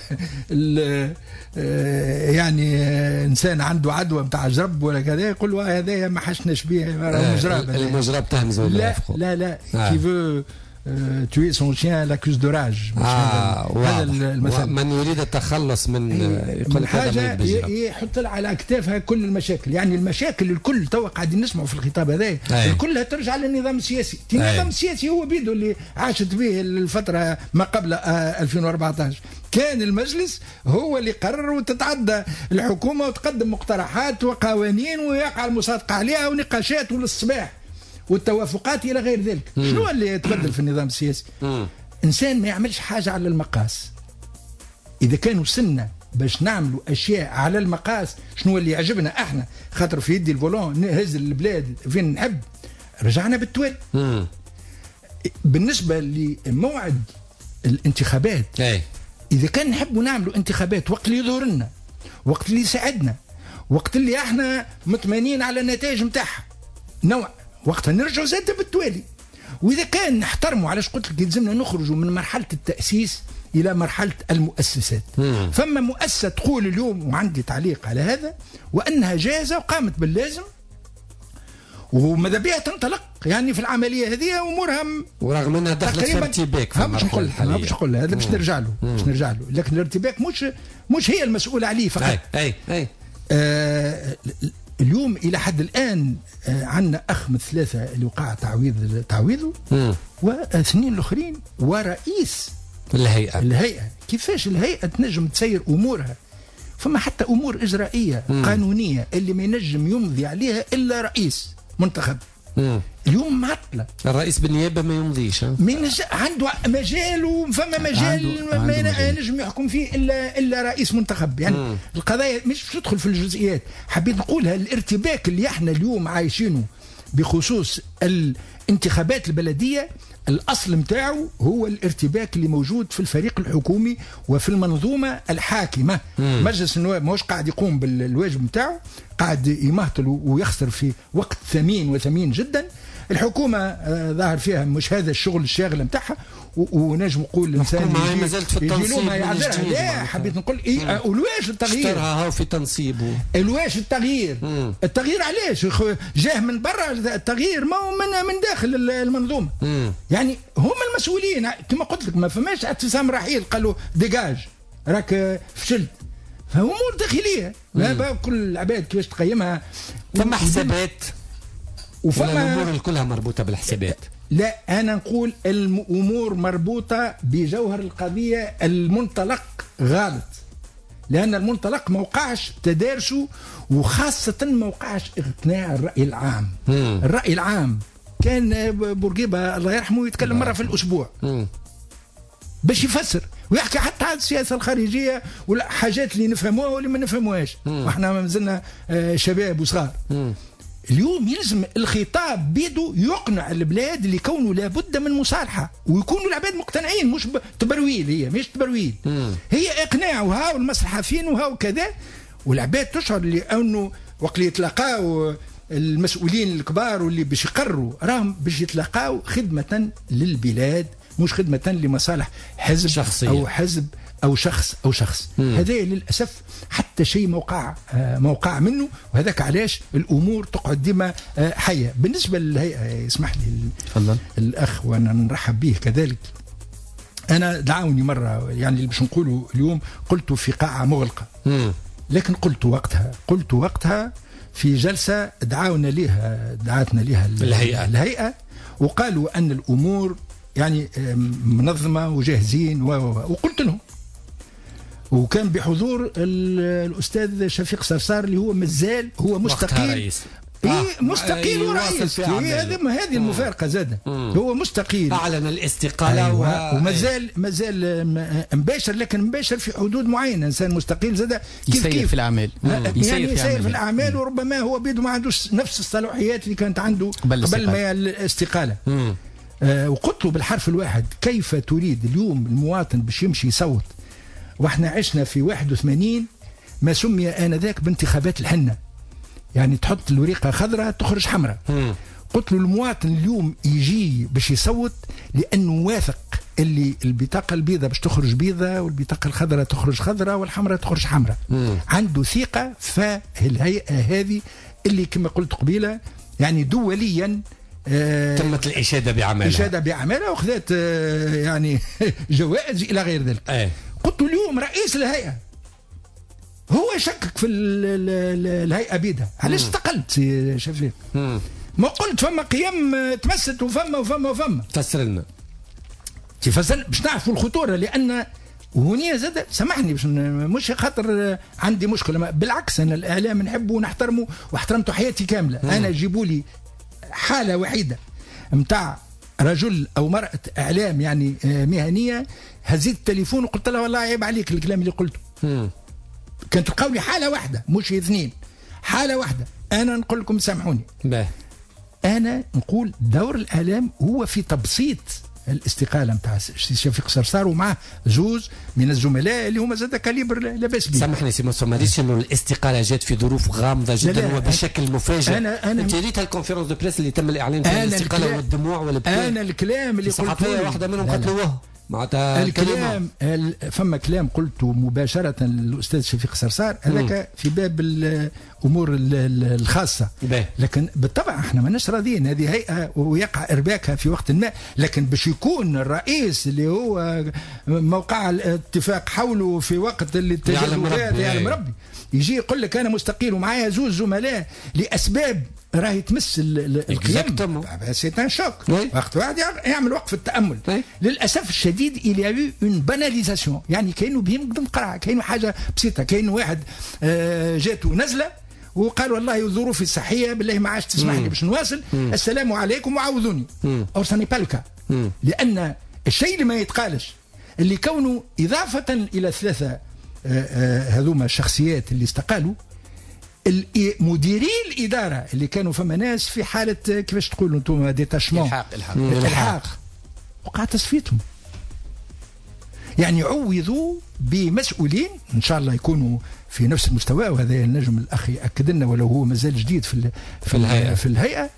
يعني انسان عنده عدوى نتاع جرب ولا كذا يقول له هذا ما حشناش به مجرب. المجرب تهمز ولا لا لا لا كي فو tuer son chien l'accuse de rage. آه هذا المثل. من يريد التخلص من يقول لك هذا يحط على اكتافها كل المشاكل، يعني المشاكل الكل تو قاعدين نسمعوا في الخطاب هذا كلها ترجع للنظام السياسي. النظام السياسي هو بيده اللي عاشت به الفتره ما قبل ألفين وأربعة عشر، كان المجلس هو اللي قرر وتتعدى الحكومه وتقدم مقترحات وقوانين ويقع المصادقه عليها ونقاشات وللصباح والتوافقات الى غير ذلك. مم. شنو اللي يتبدل في النظام السياسي؟ مم. انسان ما يعملش حاجه على المقاس. اذا كانوا سنه باش نعملوا اشياء على المقاس، شنو اللي يعجبنا احنا؟ خاطر في يدي الفولون نهز البلاد فين نحب، رجعنا بالتوالي. مم. بالنسبه لموعد الانتخابات، أي. اذا كان نحبوا نعملوا انتخابات وقت اللي يظهر لنا، وقت اللي يساعدنا، وقت اللي احنا مطمئنين على النتائج نتاعها، نوع وقتها نرجعوا زاد بالتوالي. واذا كان نحترموا، علاش قلت لك يلزمنا نخرجوا من مرحله التاسيس الى مرحله المؤسسات. مم. فما مؤسسه تقول اليوم، وعندي تعليق على هذا، وانها جاهزه وقامت باللازم وماذا بها تنطلق يعني في العمليه هذه امورها ورغم انها دخلت في ارتباك. مش نقول مش نقول هذا باش نرجع له باش نرجع له لكن الارتباك مش مش هي المسؤوله عليه فقط. اي اي, أي. آه اليوم الى حد الان آه عندنا اخ من الثلاثه اللي وقع تعويض تعويضه واثنين الاخرين ورئيس الهيئه الهيئه كيفاش الهيئه تنجم تسير امورها؟ فما حتى امور اجرائيه مم. قانونيه اللي ما ينجم يمضي عليها الا رئيس منتخب. مم. اليوم معطله الرئيس بالنيابه ما يمضيش من عنده مجال وفما مجال ما ينجم يحكم فيه الا الا رئيس منتخب يعني. مم. القضايا مش تدخل في الجزئيات. حبيت نقولها الارتباك اللي احنا اليوم عايشينه بخصوص الانتخابات البلديه الأصل متاعه هو الارتباك اللي موجود في الفريق الحكومي وفي المنظومة الحاكمة. مم. مجلس النواب ماهوش قاعد يقوم بالواجب متاعه، قاعد يمهطل ويخسر في وقت ثمين وثمين جدا. الحكومة آه ظاهر فيها مش هذا الشغل الشاغل متاعها، ونجم نقول الانسان ما زالت في التنصيب. لا حبيت نقول ايه الواش التغيير اشترها في تنصيبه الواش التغيير. مم. التغيير علاش جاه من برا؟ التغيير ما هو من من داخل المنظومه. مم. يعني هم المسؤولين كما قلت لك. ما فماش اعتصام رحيل قالوا ديجاج راك فشلت. فامور داخليه ما كل العباد كيفاش تقيمها. فما حسابات وفما الامور كلها مربوطه بالحسابات. لا أنا نقول الأمور مربوطة بجوهر القضية. المنطلق غلط لأن المنطلق ما وقعش تدارسه وخاصة ما وقعش اقتناع الرأي العام. مم. الرأي العام كان بورقيبة الله يرحمه يتكلم مرة في الأسبوع مم. باش يفسر ويحكي حتى على السياسة الخارجية ولا حاجات اللي نفهموها واللي ما نفهموهاش واحنا ما زلنا شباب وصغار. مم. اليوم يلزم الخطاب بيده يقنع البلاد اللي كونه لابد من مصالحه ويكونوا العباد مقتنعين. مش تبرويل، هي مش تبرويل. مم. هي اقناع وهاو المصلحه فين وهاو كذا. والعباد تشعر لانه وقت يتلاقاو المسؤولين الكبار واللي باش يقرروا راهم باش يتلاقاو خدمه للبلاد مش خدمه لمصالح حزب شخصية. او حزب او شخص او شخص. هذا للاسف حتى شيء موقع موقع منه. وهذاك علاش الامور تقعد ديما حيه. بالنسبه للهيئه يسمح لي تفضل الاخ وانا نرحب به كذلك. انا دعوني مره يعني اللي باش نقوله اليوم قلت في قاعه مغلقه. مم. لكن قلت وقتها قلت وقتها في جلسه دعونا لها دعاتنا لها الهيئه الهيئه وقالوا ان الامور يعني منظمه وجاهزين وقلت لهم. وكان بحضور الاستاذ شفيق صرصار اللي هو مازال هو مستقيل. إيه آه. مستقيل ورئيس. هذه ما هذه المفارقه زاده. هو مستقيل اعلن الاستقاله. أيوة. و... ومازال مازال مباشر لكن مباشر في حدود معينه. انسان مستقيل زاده كيف يسير كيف في الاعمال. يعني يسير في الاعمال وربما هو بيده ما عندوش نفس الصلاحيات اللي كانت عنده قبل, قبل ما الاستقاله. آه وقلت له بالحرف الواحد كيف تريد اليوم المواطن باش يمشي يصوت واحنا عشنا في واحد وثمانين ما سمي آنذاك بانتخابات الحنة. يعني تحط الوريقة خضراء تخرج حمراء. قلت له المواطن اليوم يجي باش يصوت لأنه واثق اللي البطاقة البيضاء باش تخرج بيضاء والبطاقة الخضراء تخرج خضراء والحمراء تخرج حمراء. عنده ثقة في الهيئة هذه اللي كما قلت قبيلة يعني دوليا آه تمت الإشادة بعملها إشادة بعملها وخذت آه يعني جوائز إلى غير ذلك. أي. قلت اليوم رئيس الهيئة هو يشكك في الهيئة بيدها. علاش استقلت سي شفيق؟ ما قلت فما قيم تمست وفما وفما وفما. فسر لنا. تفسر باش نعرفوا الخطورة. لأن وهنيا زاد سامحني باش مش خاطر عندي مشكلة. بالعكس أنا الإعلام نحبه ونحترمه واحترمته حياتي كاملة. مم. أنا جيبوا لي حالة وحيدة متاع رجل أو مرأة إعلام يعني مهنية هزيت التليفون وقلت لها والله عيب عليك الكلام اللي قلته. مم. كانت تلقاوني حالة واحدة مش اثنين. حالة واحدة. أنا نقول لكم سامحوني. باه. أنا نقول دور الإعلام هو في تبسيط الاستقالة نتاع شفيق صرصار ومعه زوز من الزملاء اللي هما زاد كاليبر لا باس به. سامحني سي مصطفى ماريش انه الاستقالة جات في ظروف غامضة جدا وبشكل مفاجئ. انا انا انت ريت الكونفرنس دو بريس اللي تم الاعلان فيها الاستقالة والدموع والابكاء. انا الكلام اللي قلته صحفية واحدة منهم قتلوها. معناتها الكلام فما كلام قلته مباشره للاستاذ شفيق صرصار هذاك في باب الامور الخاصه بيه. لكن بالطبع احنا ماناش راضيين، هذه هيئه ويقع ارباكها في وقت ما، لكن باش يكون الرئيس اللي هو موقع الاتفاق حوله في وقت اللي التجاذبات يعلم ربي يجي يقول لك انا مستقيل ومعايا زوج زملاء لاسباب راهي تمس القيم، سي ان شوك. وقت واحد يعمل وقف التامل. للاسف الشديد il y a eu une banalisation، يعني كانوا بهم قدام قرعه، كانوا حاجه بسيطه، كاين واحد جاته نزله وقال والله ظروفي الصحيه بالله ما عادش تسمح لي باش نواصل، السلام عليكم وعوضوني. اور ساني با لو كا، لان الشيء اللي ما يتقالش اللي كونه اضافه الى ثلاثه هذوما الشخصيات اللي استقالوا، مديري الاداره اللي كانوا فما ناس في حاله كيفاش تقولوا انتم ديتاشمون الحاق الحاق, الحاق. وقع تصفيتهم، يعني عوضوا بمسؤولين ان شاء الله يكونوا في نفس المستوى، وهذا النجم الاخ ياكد لنا ولو هو مازال جديد في في الهيئه في الهيئه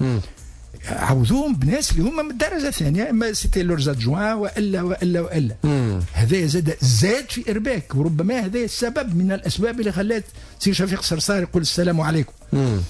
عوضوهم بناس اللي هم من الدرجه الثانيه، اما سيتي لورز ادجوان والا والا والا. هذا زاد زاد في ارباك، وربما هذا السبب من الاسباب اللي خلات سي شفيق صرصار يقول السلام عليكم. مم.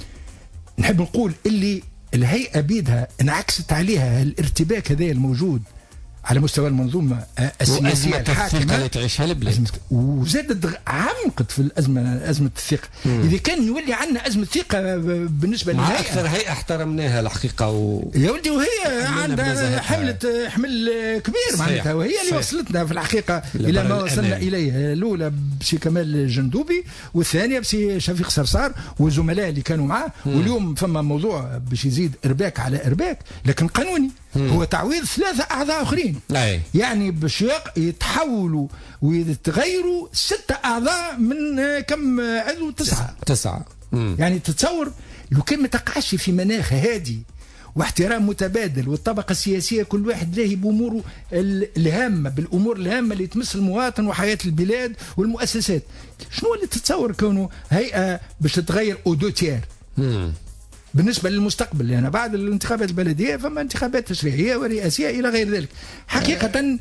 نحب نقول اللي الهيئه بيدها انعكست عليها الارتباك هذا الموجود على مستوى المنظومه السياسيه الحاكمه اللي تعيشها البلاد، وزادت عمقت في الازمه ازمه الثقه. مم. اذا كان يولي عندنا ازمه ثقه بالنسبه مع للهيئه، اكثر هيئه احترمناها الحقيقه و... يا ولدي وهي عندها حمله حمل كبير معناتها، وهي اللي صحيح. وصلتنا في الحقيقه الى ما وصلنا اليه، الاولى بسي كمال الجندوبي والثانيه بسي شفيق صرصار والزملاء اللي كانوا معاه. واليوم فما موضوع باش يزيد ارباك على ارباك لكن قانوني. مم. هو تعويض ثلاثه اعضاء اخرين. أي. يعني باش يتحولوا ويتغيروا ستة أعضاء من كم عضو؟ تسعة تسعة. مم. يعني تتصور لو كان ما تقعش في مناخ هادي واحترام متبادل، والطبقة السياسية كل واحد لاهي بأموره الهامة، بالأمور الهامة اللي تمس المواطن وحياة البلاد والمؤسسات، شنو اللي تتصور كونه هيئة باش تتغير أو دو تير؟ مم. بالنسبة للمستقبل، لأن يعني بعد الانتخابات البلدية فما انتخابات تشريعية ورئاسية إلى غير ذلك. حقيقة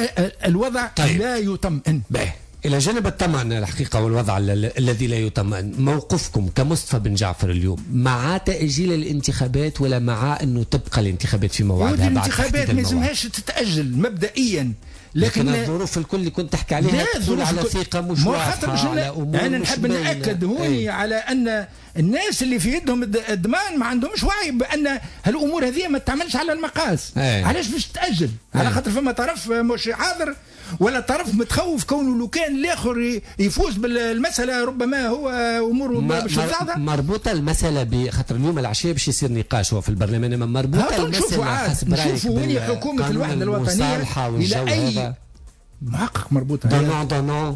الوضع طيب. لا يطمئن. به. إلى جانب الطمأنينة الحقيقة والوضع الذي لا يطمئن، موقفكم كمصطفى بن جعفر اليوم مع تأجيل الانتخابات ولا مع أنه تبقى الانتخابات في موعدها بعد الانتخابات؟ ما لازمهاش تتأجل مبدئيا، لكن, لكن الظروف الكل اللي كنت تحكي عليها تدل على ثقة مش واضحة، على أمور أنا نحب نأكد هوني أي. على أن الناس اللي في يدهم الضمان ما عندهمش وعي بأن هالأمور هذه ما تعملش على المقاس. أي. علاش باش تأجل؟ أي. على خاطر فما طرف مش حاضر ولا طرف متخوف كونه لو كان الاخر يفوز بالمساله ربما هو اموره باش تصعد. مربوطه المساله بخاطر اليوم العشيه باش يصير نقاش هو في البرلمان، اما مربوطه المساله حسب رايك نشوفوا وين حكومه الوحده الوطنيه الى اي محقق مربوطه دونون دونون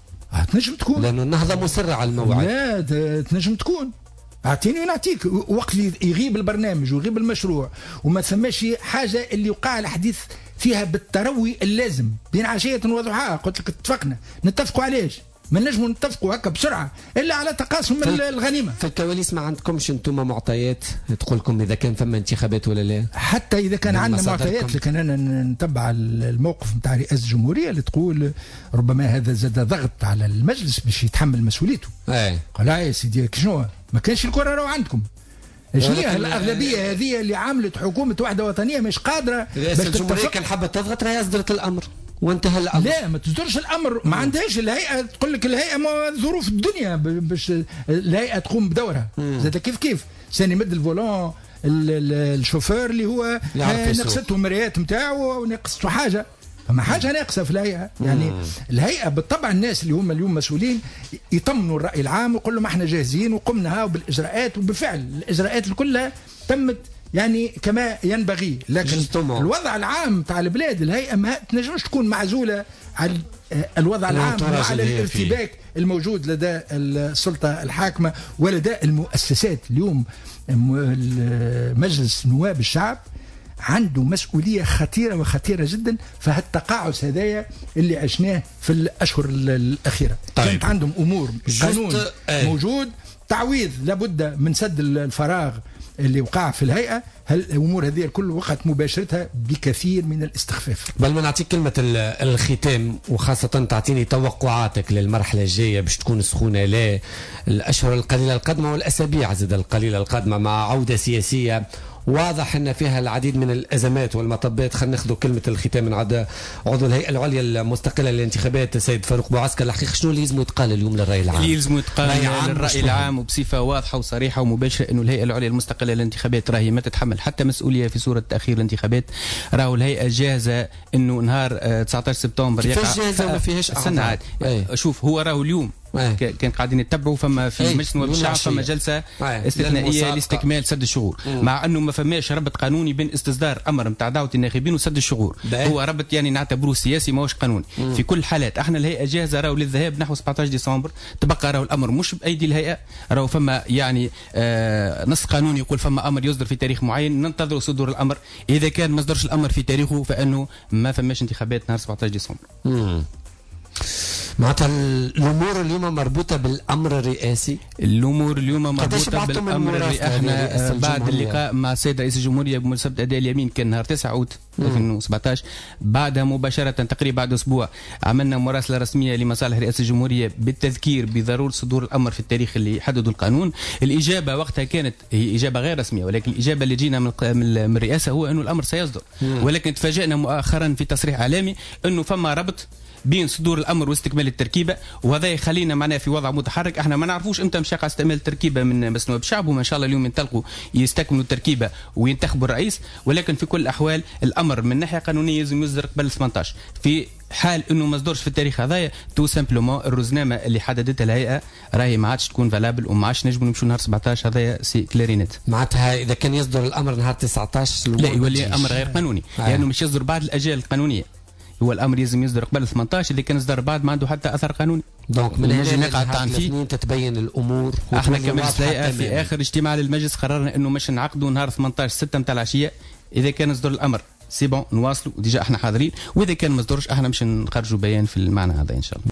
تنجم تكون، لانه النهضه مسرعه على الموعد. لا تنجم تكون، اعطيني ونعطيك وقت اللي يغيب البرنامج ويغيب المشروع وما ثماش حاجه اللي يوقع الحديث فيها بالتروي اللازم بين عشيه وضحاها. قلت لك اتفقنا نتفقوا علاش؟ ما نجموا نتفقوا هكا بسرعه الا على تقاسم الغنيمه. في الكواليس ما عندكمش انتم معطيات تقول لكم اذا كان فما انتخابات ولا لا؟ حتى اذا كان عندنا معطيات، لكن انا نتبع الموقف نتاع رئاسه الجمهوريه اللي تقول ربما هذا زاد ضغط على المجلس باش يتحمل مسؤوليته. اي قال يا سيدي شنو ما كانش الكره راهو عندكم. شنو هي الاغلبيه هذه اللي عملت حكومه وحده وطنيه مش قادره رئاسه الجمهوريه كان حابه تضغط راهي اصدرت الامر وانتهى الامر. لا ما تصدرش الامر، ما عندهاش الهيئه، تقول لك الهيئه ظروف الدنيا باش الهيئه تقوم بدورها. زاد كيف كيف ثاني مد الفولون الشوفير اللي هو نقصته المرايات نتاعو ونقصته حاجه، فما حاجه ناقصه في الهيئه. يعني مم. الهيئه بالطبع الناس اللي هم اليوم مسؤولين يطمنوا الراي العام ويقولوا ما احنا جاهزين وقمنا بالاجراءات، وبالفعل الاجراءات كلها تمت يعني كما ينبغي. لكن جستومون. الوضع العام تاع البلاد الهيئه ما تنجمش تكون معزوله عن الوضع العام وعلى الارتباك الموجود لدى السلطه الحاكمه ولدى المؤسسات. اليوم مجلس نواب الشعب عنده مسؤولية خطيرة وخطيرة جدا في هالتقاعس هذايا اللي عشناه في الأشهر الأخيرة. طيب. كانت عندهم أمور قانون موجود، تعويض لابد من سد الفراغ اللي وقع في الهيئه، هل الامور هذه الكل وقعت مباشرتها بكثير من الاستخفاف. بل ما نعطيك كلمه الختام، وخاصه تعطيني توقعاتك للمرحله الجايه باش تكون سخونه لا الاشهر القليله القادمه والاسابيع زاد القليله القادمه مع عوده سياسيه واضح ان فيها العديد من الازمات والمطبات. خلينا ناخذ كلمه الختام من عدا عضو الهيئه العليا المستقله للانتخابات السيد فاروق بوعسكر. الحقيقه شنو اللي لازم يتقال اليوم للراي العام؟ اللي لازم يتقال للراي العام وبصفه واضحه وصريحه ومباشره انه الهيئه العليا المستقله للانتخابات راهي ما تتحمل حتى مسؤوليه في صوره تاخير الانتخابات. راهو الهيئه جاهزه انه نهار تسعة عشر سبتمبر يقع كيفاش جاهزه وما فيهاش اعذار؟ شوف هو راهو اليوم أيه. كان قاعدين يتبعوا فما في مجلس نواب الشعب فما جلسه أيه. استثنائيه لاستكمال سد الشغور، مم. مع انه ما فماش ربط قانوني بين استصدار امر نتاع دعوه الناخبين وسد الشغور، هو ربط يعني نعتبروه سياسي ماهوش قانوني. مم. في كل الحالات احنا الهيئه جاهزه راهو للذهاب نحو سبعة عشر ديسمبر، تبقى راهو الامر مش بايدي الهيئه، راهو فما يعني آه نص قانوني يقول فما امر يصدر في تاريخ معين، ننتظروا صدور الامر، اذا كان ما صدرش الامر في تاريخه فانه ما فماش انتخابات نهار سبعة عشر ديسمبر. مم. معناتها الامور اليوم مربوطه بالامر الرئاسي. الامور اليوم مربوطه بالامر الرئاسي. احنا بعد اللقاء مع السيد رئيس الجمهوريه بمناسبه اداء اليمين كان نهار تسعة أوت ألفين وسبعطاش، بعدها مباشره تقريبا بعد اسبوع عملنا مراسله رسميه لمصالح رئاسه الجمهوريه بالتذكير بضروره صدور الامر في التاريخ اللي حدده القانون. الاجابه وقتها كانت هي اجابه غير رسميه، ولكن الاجابه اللي جينا من الرئاسه هو انه الامر سيصدر، ولكن تفاجئنا مؤخرا في تصريح اعلامي انه فما ربط بين صدور الامر واستكمال التركيبه، وهذا يخلينا معناه في وضع متحرك. احنا ما نعرفوش امتى مشى على استكمال التركيبه من مجلس نواب الشعب، وما شاء الله اليوم ينطلقوا يستكملوا التركيبه وينتخبوا الرئيس، ولكن في كل الاحوال الامر من ناحيه قانونيه لازم يصدر قبل ثمانطاش. في حال انه ما صدرش في التاريخ هذايا تو سامبلومون الرزنامه اللي حددتها الهيئه راهي ما عادش تكون فالابل وما عادش نجموا نمشوا نهار سبعطاش. هذايا سي كلارينيت. معناتها اذا كان يصدر الامر نهار تسعطاش لا يولي امر غير قانوني، لانه يعني مش يصدر بعد الاجال القانونيه، هو الامر لازم يصدر قبل ثمانطاش، اللي كان يصدر بعد ما عنده حتى اثر قانوني. دونك من هنا نقعد فيه تتبين الامور. احنا كمجلس هيئه في اخر اجتماع للمجلس قررنا انه مش نعقدوا نهار ثمانطاش ستة نتاع العشيه، اذا كان يصدر الامر سي بون نواصلوا ديجا احنا حاضرين، واذا كان ما صدرش احنا مش نخرجوا بيان في المعنى هذا ان شاء الله.